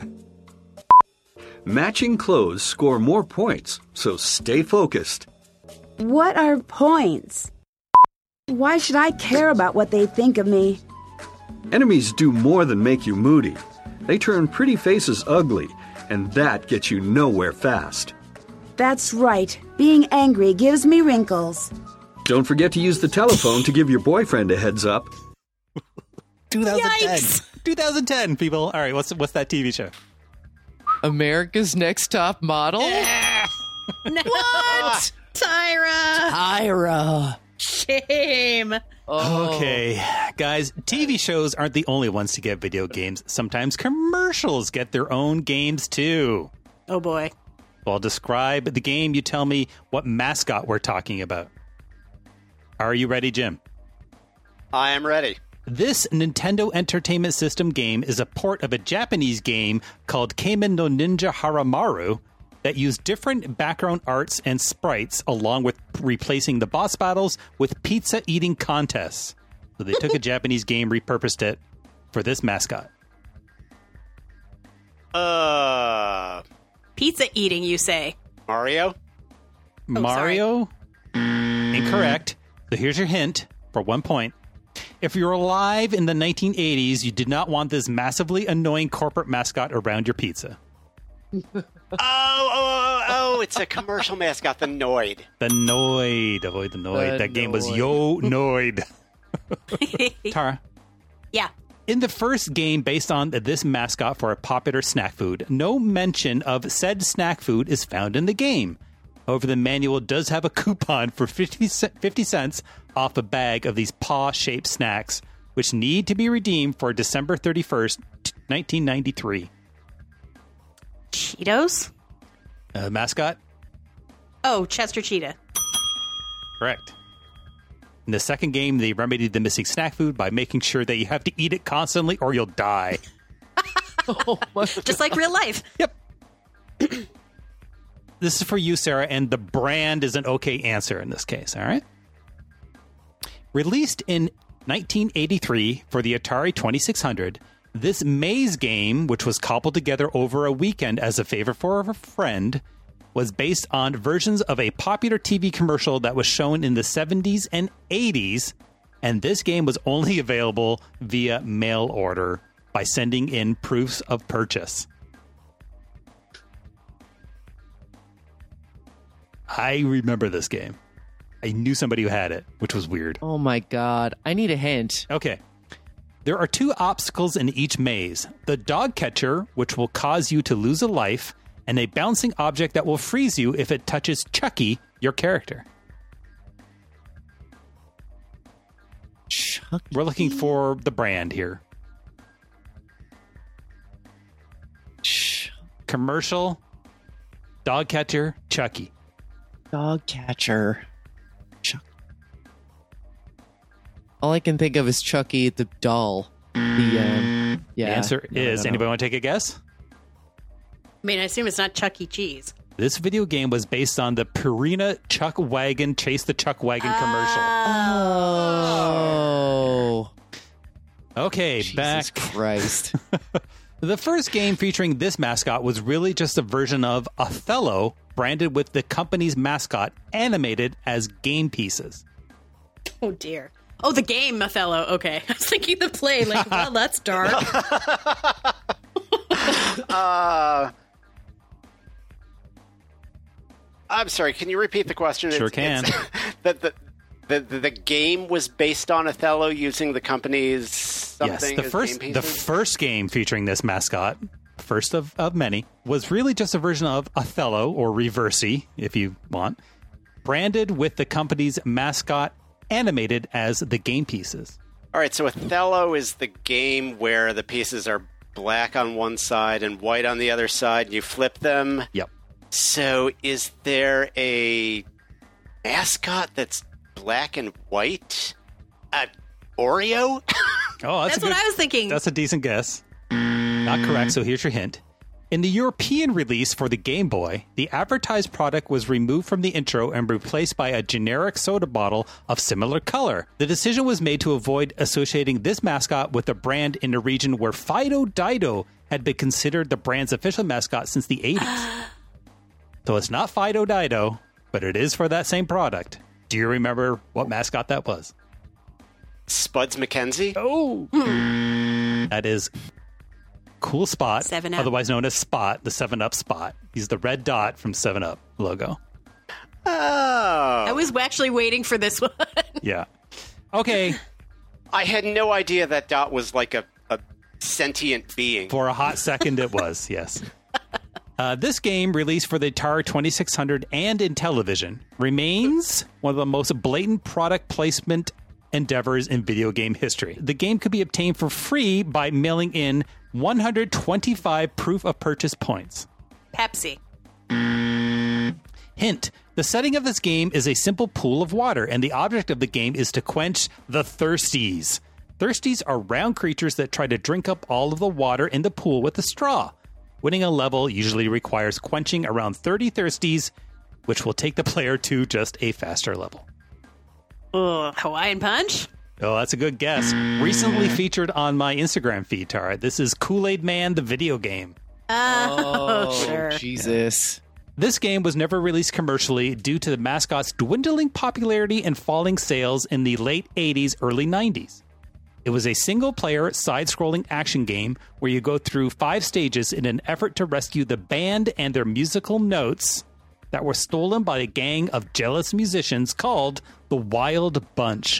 S18: Matching clothes score more points, so stay focused.
S16: What are points? Why should I care about what they think of me?
S18: Enemies do more than make you moody. They turn pretty faces ugly, and that gets you nowhere fast.
S16: That's right. Being angry gives me wrinkles.
S18: Don't forget to use the telephone to give your boyfriend a heads up.
S2: twenty ten. twenty ten, people. All right, what's what's that T V show?
S3: America's Next Top Model?
S5: What? Tyra.
S3: Tyra.
S5: Shame.
S3: Oh.
S2: Okay, guys, T V shows aren't the only ones to get video games. Sometimes commercials get their own games too.
S5: Oh boy.
S2: Well, I'll describe the game. You tell me what mascot we're talking about. Are you ready, Jim?
S4: I am ready.
S2: This Nintendo Entertainment System game is a port of a Japanese game called Keimen no Ninja Haramaru that used different background arts and sprites along with replacing the boss battles with pizza eating contests. So they took a Japanese game, repurposed it for this mascot.
S4: Uh,
S5: Pizza eating, you say?
S4: Mario?
S2: Mario? Incorrect. So here's your hint for one point. If you're alive in the nineteen eighties, you did not want this massively annoying corporate mascot around your pizza.
S4: oh, oh, oh, it's a commercial mascot, the Noid.
S2: The Noid. Avoid the Noid.
S3: The
S2: that game was
S3: Noid.
S2: Yo Noid. Tara.
S5: Yeah.
S2: In the first game based on this mascot for a popular snack food, no mention of said snack food is found in the game. However, the manual does have a coupon for fifty cents off a bag of these paw-shaped snacks, which need to be redeemed for December thirty-first, nineteen ninety-three.
S5: Cheetos?
S2: Uh, mascot?
S5: Oh, Chester Cheetah.
S2: Correct. In the second game, they remedied the missing snack food by making sure that you have to eat it constantly or you'll die.
S3: Oh my
S5: Just like real life.
S2: Yep. This is for you, Sarah, and the brand is an okay answer in this case, all right? Released in nineteen eighty-three for the Atari twenty-six hundred, this maze game, which was cobbled together over a weekend as a favor for a friend, was based on versions of a popular T V commercial that was shown in the seventies and eighties, and this game was only available via mail order by sending in proofs of purchase. I remember this game. I knew somebody who had it, which was weird.
S3: Oh my god. I need a hint.
S2: Okay. There are two obstacles in each maze. The dog catcher, which will cause you to lose a life, and a bouncing object that will freeze you if it touches Chucky, your character.
S3: Chucky?
S2: We're looking for the brand here.
S3: Ch-
S2: Commercial, dog catcher, Chucky.
S3: Dog catcher. Chuck. All I can think of is Chucky the doll. The um, yeah.
S2: The answer
S3: No,
S2: is,
S3: no, no.
S2: anybody want to take a guess?
S5: I mean, I assume it's not Chuck E. Cheese.
S2: This video game was based on the Purina Chuck Wagon Chase the Chuck Wagon commercial.
S3: Oh.
S2: Okay,
S3: Jesus
S2: back.
S3: Christ.
S2: The first game featuring this mascot was really just a version of Othello, branded with the company's mascot animated as game pieces.
S5: Oh, dear. Oh, the game, Othello. Okay. I was thinking the play. Like, well, that's dark.
S4: uh, I'm sorry. Can you repeat the question?
S2: Sure
S4: it's,
S2: can.
S4: It's, the, the, the, the, the game was based on Othello using the company's something
S2: Yes, the
S4: as
S2: first
S4: game
S2: the
S4: pieces?
S2: first game featuring this mascot, first of, of many, was really just a version of Othello, or Reversi, if you want, branded with the company's mascot animated as the game pieces.
S4: All right, so Othello is the game where the pieces are black on one side and white on the other side, and you flip them.
S2: Yep.
S4: So is there a mascot that's black and white? Uh, Oreo?
S2: Oh, that's,
S5: That's
S2: a good,
S5: what I was thinking.
S2: That's a decent guess. Not correct, so here's your hint. In the European release for the Game Boy, the advertised product was removed from the intro and replaced by a generic soda bottle of similar color. The decision was made to avoid associating this mascot with a brand in a region where Fido Dido had been considered the brand's official mascot since the eighties. So it's not Fido Dido, but it is for that same product. Do you remember what mascot that was?
S4: Spuds McKenzie?
S2: Oh! That is Cool Spot,
S5: seven up.
S2: Otherwise known as Spot, the seven up Spot. He's the red dot from seven up logo.
S4: Oh.
S5: I was actually waiting for this one.
S2: Yeah. Okay.
S4: I had no idea that dot was like a, a sentient being.
S2: For a hot second, it was, yes. Uh, this game, released for the Atari twenty-six hundred and in television, remains one of the most blatant product placement endeavors in video game history. The game could be obtained for free by mailing in one hundred twenty-five proof of purchase points.
S5: Pepsi.
S2: Hint, the setting of this game is a simple pool of water, and the object of the game is to quench the thirsties. Thirsties are round creatures that try to drink up all of the water in the pool with a straw. Winning a level usually requires quenching around thirty thirsties, which will take the player to just a faster level.
S5: Ugh, Hawaiian Punch?
S2: Oh, that's a good guess. Recently featured on my Instagram feed, Tara. This is Kool-Aid Man, the video game.
S5: Oh, sure.
S3: Jesus.
S2: This game was never released commercially due to the mascot's dwindling popularity and falling sales in the late eighties, early nineties. It was a single-player, side-scrolling action game where you go through five stages in an effort to rescue the band and their musical notes that were stolen by a gang of jealous musicians called the Wild Bunch.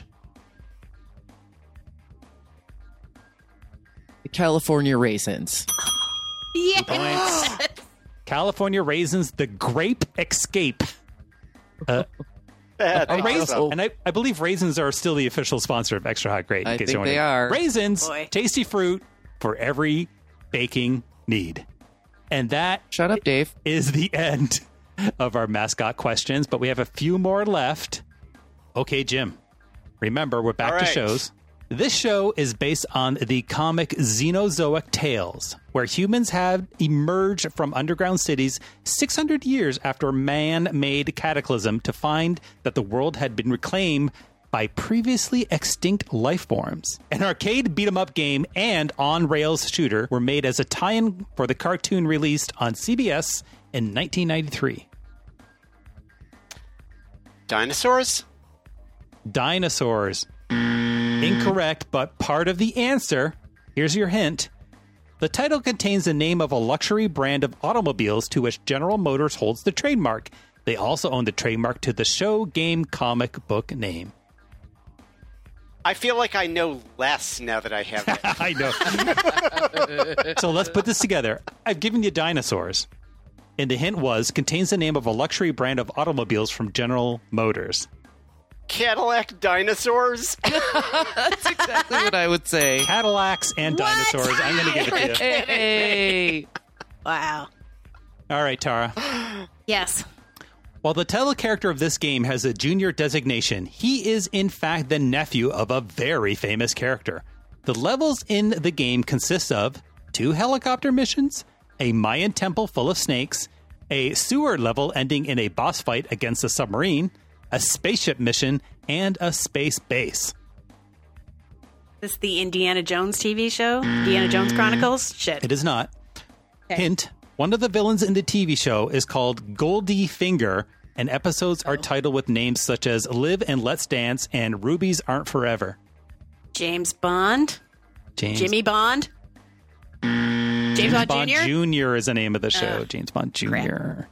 S3: The California Raisins.
S5: Yes.
S2: California Raisins, The Grape Escape. Uh,
S4: I
S2: raisin,
S4: so.
S2: and I, I believe raisins are still the official sponsor of Extra Hot Great. In
S3: I
S2: case
S3: think
S2: you're wondering.
S3: they are.
S2: Raisins,
S5: Boy.
S2: tasty fruit for every baking need. And that
S3: Shut up, Dave.
S2: is the end of our mascot questions, but we have a few more left. Okay, Jim. Remember, we're back
S4: All
S2: to
S4: right.
S2: shows. This show is based on the comic Xenozoic Tales, where humans have emerged from underground cities six hundred years after man-made cataclysm to find that the world had been reclaimed by previously extinct life forms. An arcade beat-em-up game and on-rails shooter were made as a tie-in for the cartoon released on C B S in nineteen ninety-three.
S4: Dinosaurs?
S2: Dinosaurs. Incorrect, but part of the answer. Here's your hint. The title contains the name of a luxury brand of automobiles to which General Motors holds the trademark. They also own the trademark to the show game comic book name.
S4: I feel like I know less now that I have it.
S2: I know. So let's put this together. I've given you dinosaurs. And the hint was, contains the name of a luxury brand of automobiles from General Motors.
S4: Cadillac dinosaurs?
S3: That's exactly what I would say.
S2: Cadillacs and dinosaurs. I'm going to give it to you.
S3: Hey.
S5: Wow.
S2: All right, Tara.
S5: Yes.
S2: While the title character of this game has a junior designation, he is in fact the nephew of a very famous character. The levels in the game consist of two helicopter missions, a Mayan temple full of snakes, a sewer level ending in a boss fight against a submarine, a spaceship mission, and a space base.
S5: This is the Indiana Jones T V show? Indiana Jones Chronicles? Shit.
S2: It is not.
S5: Okay.
S2: Hint, one of the villains in the T V show is called Goldie Finger, and episodes are titled with names such as Live and Let's Dance and Rubies Aren't Forever.
S5: James Bond?
S2: James
S5: Jimmy Bond? James,
S2: James
S5: Bond,
S2: Bond
S5: Junior?
S2: Junior is the name of the show.
S5: Uh,
S2: James Bond Junior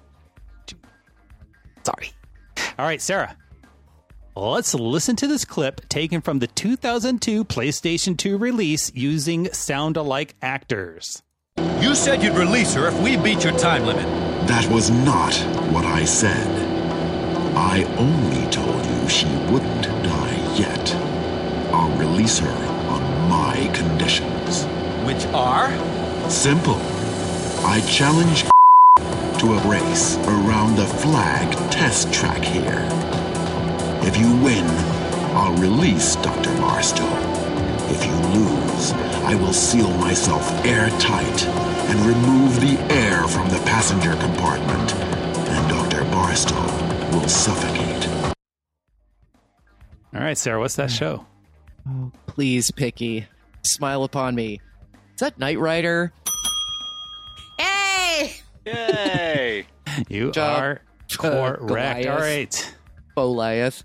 S2: Sorry. All right, Sarah. Let's listen to this clip taken from the two thousand two PlayStation two release using sound-alike actors.
S19: You said you'd release her if we beat your time limit.
S20: That was not what I said. I only told you she wouldn't die yet. I'll release her on my conditions.
S19: Which are?
S20: Simple. I challenge to a race around the flag test track here. If you win, I'll release Doctor Barstow. If you lose, I will seal myself airtight and remove the air from the passenger compartment, and Doctor Barstow will suffocate.
S2: All right, Sarah, what's that show?
S3: Oh, please, Picky. Smile upon me. Is that Knight Rider?
S5: Hey!
S4: Yay!
S2: You
S3: job,
S2: are
S3: uh,
S2: correct.
S3: Goliath.
S2: All right.
S3: Goliath.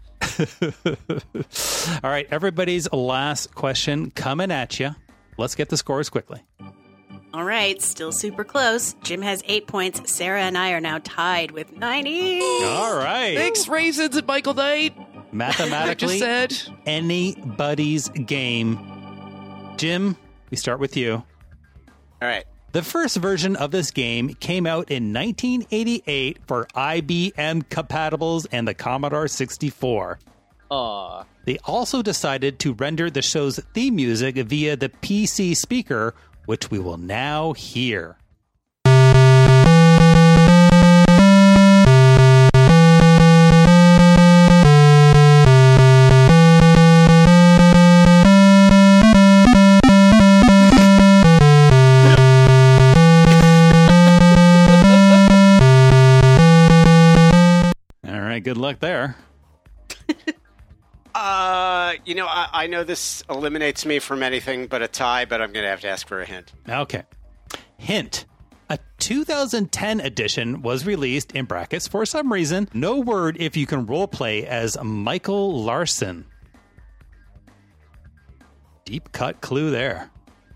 S2: All right, everybody's last question coming at you. Let's get the scores quickly.
S5: All right, still super close. Jim has eight points. Sarah and I are now tied with ninety.
S2: All right.
S3: Thanks, Raisins and Michael Knight.
S2: Mathematically,
S3: I just said.
S2: anybody's game. Jim, we start with you.
S4: All right.
S2: The first version of this game came out in nineteen eighty-eight for I B M compatibles and the Commodore sixty-four.
S3: Aw.
S2: They also decided to render the show's theme music via the P C speaker, which we will now hear. All right, good luck there.
S4: Uh, you know, I, I know this eliminates me from anything but a tie, but I'm going to have to ask for a hint.
S2: Okay. Hint. A two thousand ten edition was released in brackets for some reason. No word if you can roleplay as Michael Larson. Deep cut clue there.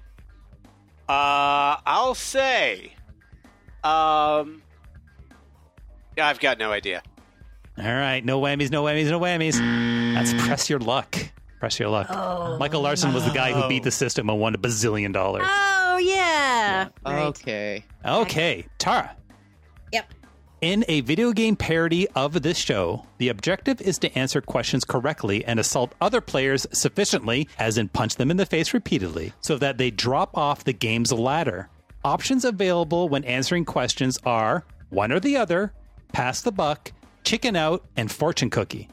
S4: Uh, I'll say, um, yeah, I've got no idea.
S2: All right, no whammies, no whammies, no whammies. That's press your luck. Press your luck.
S5: Oh,
S2: Michael Larson was the guy who beat the system and won a bazillion dollars.
S5: Oh, yeah. Right.
S3: Okay.
S2: Okay, Tara.
S5: Yep.
S2: In a video game parody of this show, the objective is to answer questions correctly and assault other players sufficiently, as in punch them in the face repeatedly, so that they drop off the game's ladder. Options available when answering questions are one or the other, pass the buck, chicken out, and fortune cookie.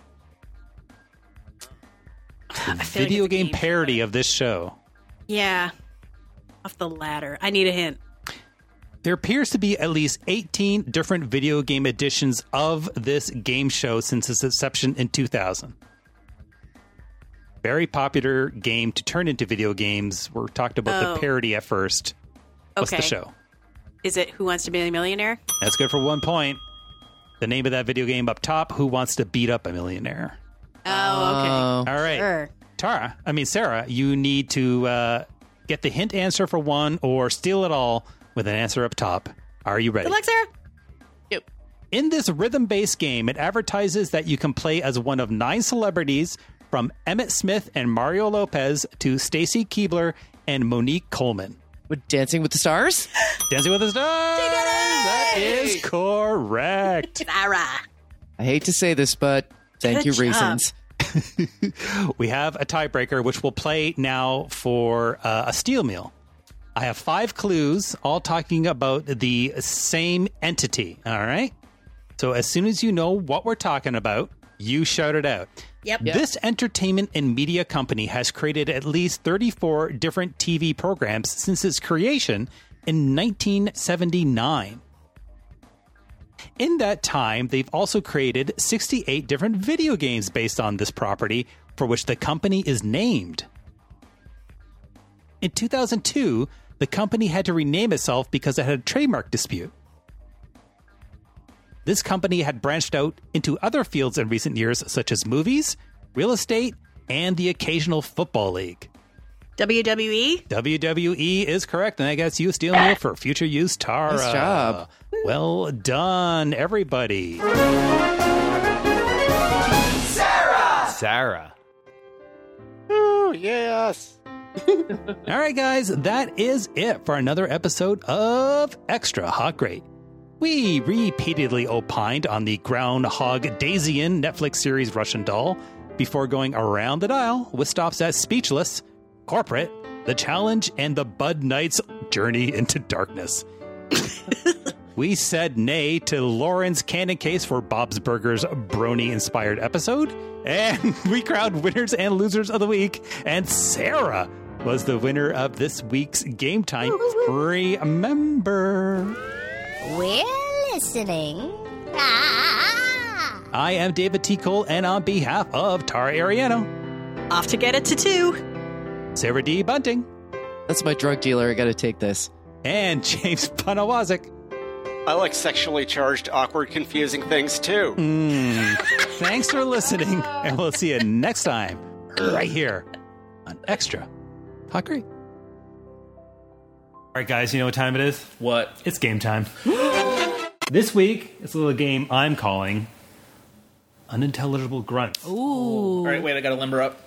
S2: The video
S5: like
S2: game,
S5: game
S2: parody of this show.
S5: Yeah. Off the ladder. I need a hint.
S2: There appears to be at least eighteen different video game editions of this game show since its inception in two thousand. Very popular game to turn into video games. We're talked about
S5: Oh.
S2: the parody at first. What's
S5: Okay.
S2: the show?
S5: Is it Who Wants to Be a Millionaire?
S2: That's good for one point. The name of that video game up top, Who Wants to Beat Up a Millionaire?
S5: Oh, okay.
S2: All right.
S5: Sure.
S2: Tara, I mean, Sarah, you need to uh, get the hint answer for one or steal it all with an answer up top. Are you ready?
S5: Good luck, Sarah.
S3: Yep.
S2: In this rhythm-based game, it advertises that you can play as one of nine celebrities, from Emmett Smith and Mario Lopez to Stacy Keibler and Monique Coleman.
S3: With Dancing with the Stars?
S2: Dancing with the Stars! That is correct.
S5: Sarah.
S3: I hate to say this, but thank
S5: Good
S3: you,
S5: job.
S3: reasons.
S2: We have a tiebreaker, which will play now for uh, a steel meal. I have five clues, all talking about the same entity. All right? So as soon as you know what we're talking about, you shout it out.
S5: Yep.
S2: This entertainment and media company has created at least thirty-four different T V programs since its creation in nineteen seventy-nine. In that time, they've also created sixty-eight different video games based on this property, for which the company is named. In two thousand two, the company had to rename itself because it had a trademark dispute. This company had branched out into other fields in recent years, such as movies, real estate, and the occasional football league.
S5: W W E?
S2: W W E is correct, and I guess you steal meal for future use, Tara.
S3: Nice job.
S2: Well done, everybody.
S21: Sarah!
S2: Sarah.
S4: Oh, yes.
S2: All right, guys, that is it for another episode of Extra Hot Great. We repeatedly opined on the Groundhog Daisian Netflix series Russian Doll before going around the dial with stops at Speechless, Corporate, The Challenge, and the Bud Knight's Journey into Darkness. We said nay to Lauren's Cannon Case for Bob's Burgers Brony-inspired episode, and we crowned winners and losers of the week, and Sarah was the winner of this week's Game Time. Remember...
S22: We're listening. Ah!
S2: I am David T. Cole, and on behalf of Tara Ariano,
S5: Off to get it to two.
S2: Sarah D. Bunting.
S3: That's my drug dealer. I got to take this.
S2: And James Panawazik.
S4: I like sexually charged, awkward, confusing things, too.
S2: Mm. Thanks for listening, and we'll see you next time, right here on Extra Hot Great. All right, guys, you know what time it is?
S8: What?
S2: It's game time. This week, it's a little game I'm calling Unintelligible Grunts.
S5: Ooh.
S8: All right, wait, I got to limber up.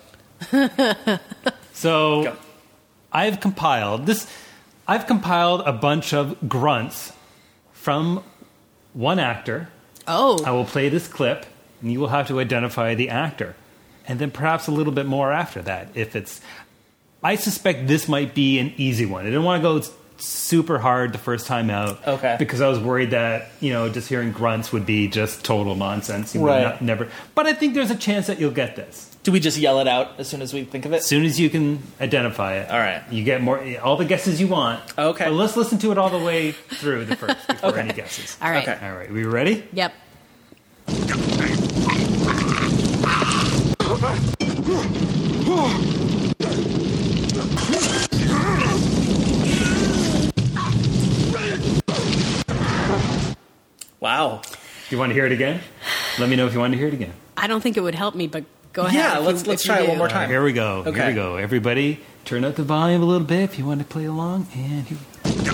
S2: So,
S8: Go.
S2: I've compiled this. I've compiled a bunch of grunts from one actor.
S5: Oh.
S2: I will play this clip, and you will have to identify the actor. And then perhaps a little bit more after that. If it's, I suspect this might be an easy one. I didn't want to go super hard the first time out.
S8: Okay.
S2: Because I was worried that, you know, just hearing grunts would be just total nonsense. You would
S8: Right.
S2: not, never. But I think there's a chance that you'll get this.
S8: Do we just yell it out as soon as we think of it?
S2: As soon as you can identify it.
S8: All right.
S2: You get more, all the guesses you want.
S8: Okay.
S2: But let's listen to it all the way through the first before
S8: Okay.
S2: any guesses.
S5: All right.
S8: Okay.
S2: All right. We ready?
S5: Yep.
S8: Wow.
S2: Do you want to hear it again? Let me know if you want to hear it again.
S5: I don't think it would help me, but go ahead.
S8: Yeah,
S5: if
S8: let's
S5: you-
S8: let's
S5: if you
S8: try it
S5: do.
S8: one more
S2: All right,
S8: time.
S2: here we go. Here
S8: Okay.
S2: we go. Everybody, turn up the volume a little bit if you want to play along. And here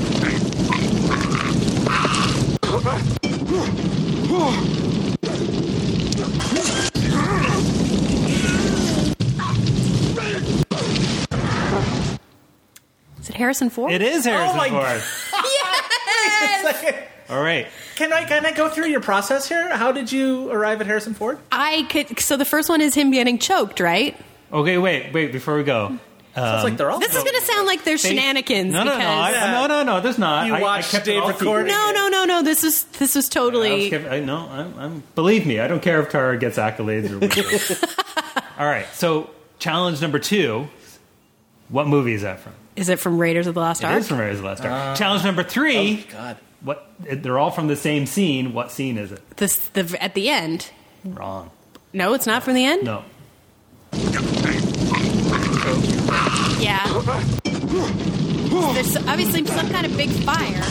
S5: Is it Harrison Ford?
S2: It is Harrison
S1: Oh my
S2: Ford.
S5: Yes!
S2: All right.
S1: Can I can I go through your process here? How did you arrive at Harrison Ford?
S5: I could. So the first one is him getting choked, right?
S2: Okay, wait, wait, before we go.
S1: Sounds like they're all.
S5: This is going to sound like there's
S2: They-
S5: shenanigans.
S2: No, no, no,
S5: because
S2: I, no, no, no. There's not.
S1: You
S2: I, I
S1: watched
S2: kept it
S1: Dave
S2: all
S1: record
S2: secret.
S5: No, no, no, no. This is this was
S2: I
S5: totally.
S2: was kept- I, no, I'm, I'm. Believe me, I don't care if Tara gets accolades or whatever. All right. So challenge number two. What movie is that from?
S5: Is it from Raiders of the Lost
S2: It
S5: Ark?
S2: is from Raiders of the Lost Ark.
S1: Uh,
S2: challenge number three.
S1: Oh God.
S2: What? They're all from the same scene. What scene is it?
S5: This the at the end.
S2: Wrong.
S5: No, it's not from the end.
S2: No.
S5: Yeah. There's obviously some kind of big fire.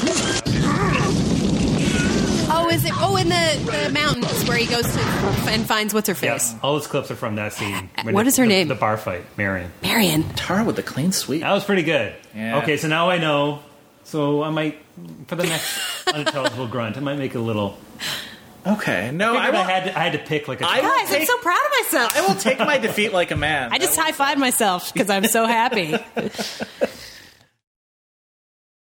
S5: Oh, is it? Oh, in the, the mountains where he goes to and finds what's her face.
S2: Yeah, all those clips are from that scene. When
S5: What
S2: the-
S5: is her
S2: the-
S5: name?
S2: The bar fight, Marion.
S5: Marion.
S1: Tara with the clean sweep.
S2: That was pretty good.
S1: Yeah.
S2: Okay, so now I know. So I might, for the next unintelligible grunt, I might make a little.
S1: Okay. No,
S2: I,
S1: I, will,
S2: I had to, I had to pick like a.
S1: I will
S5: Guys, I'm
S1: take-
S5: so proud of myself.
S1: I will take my defeat like a man.
S5: I just high fived myself because I'm so happy.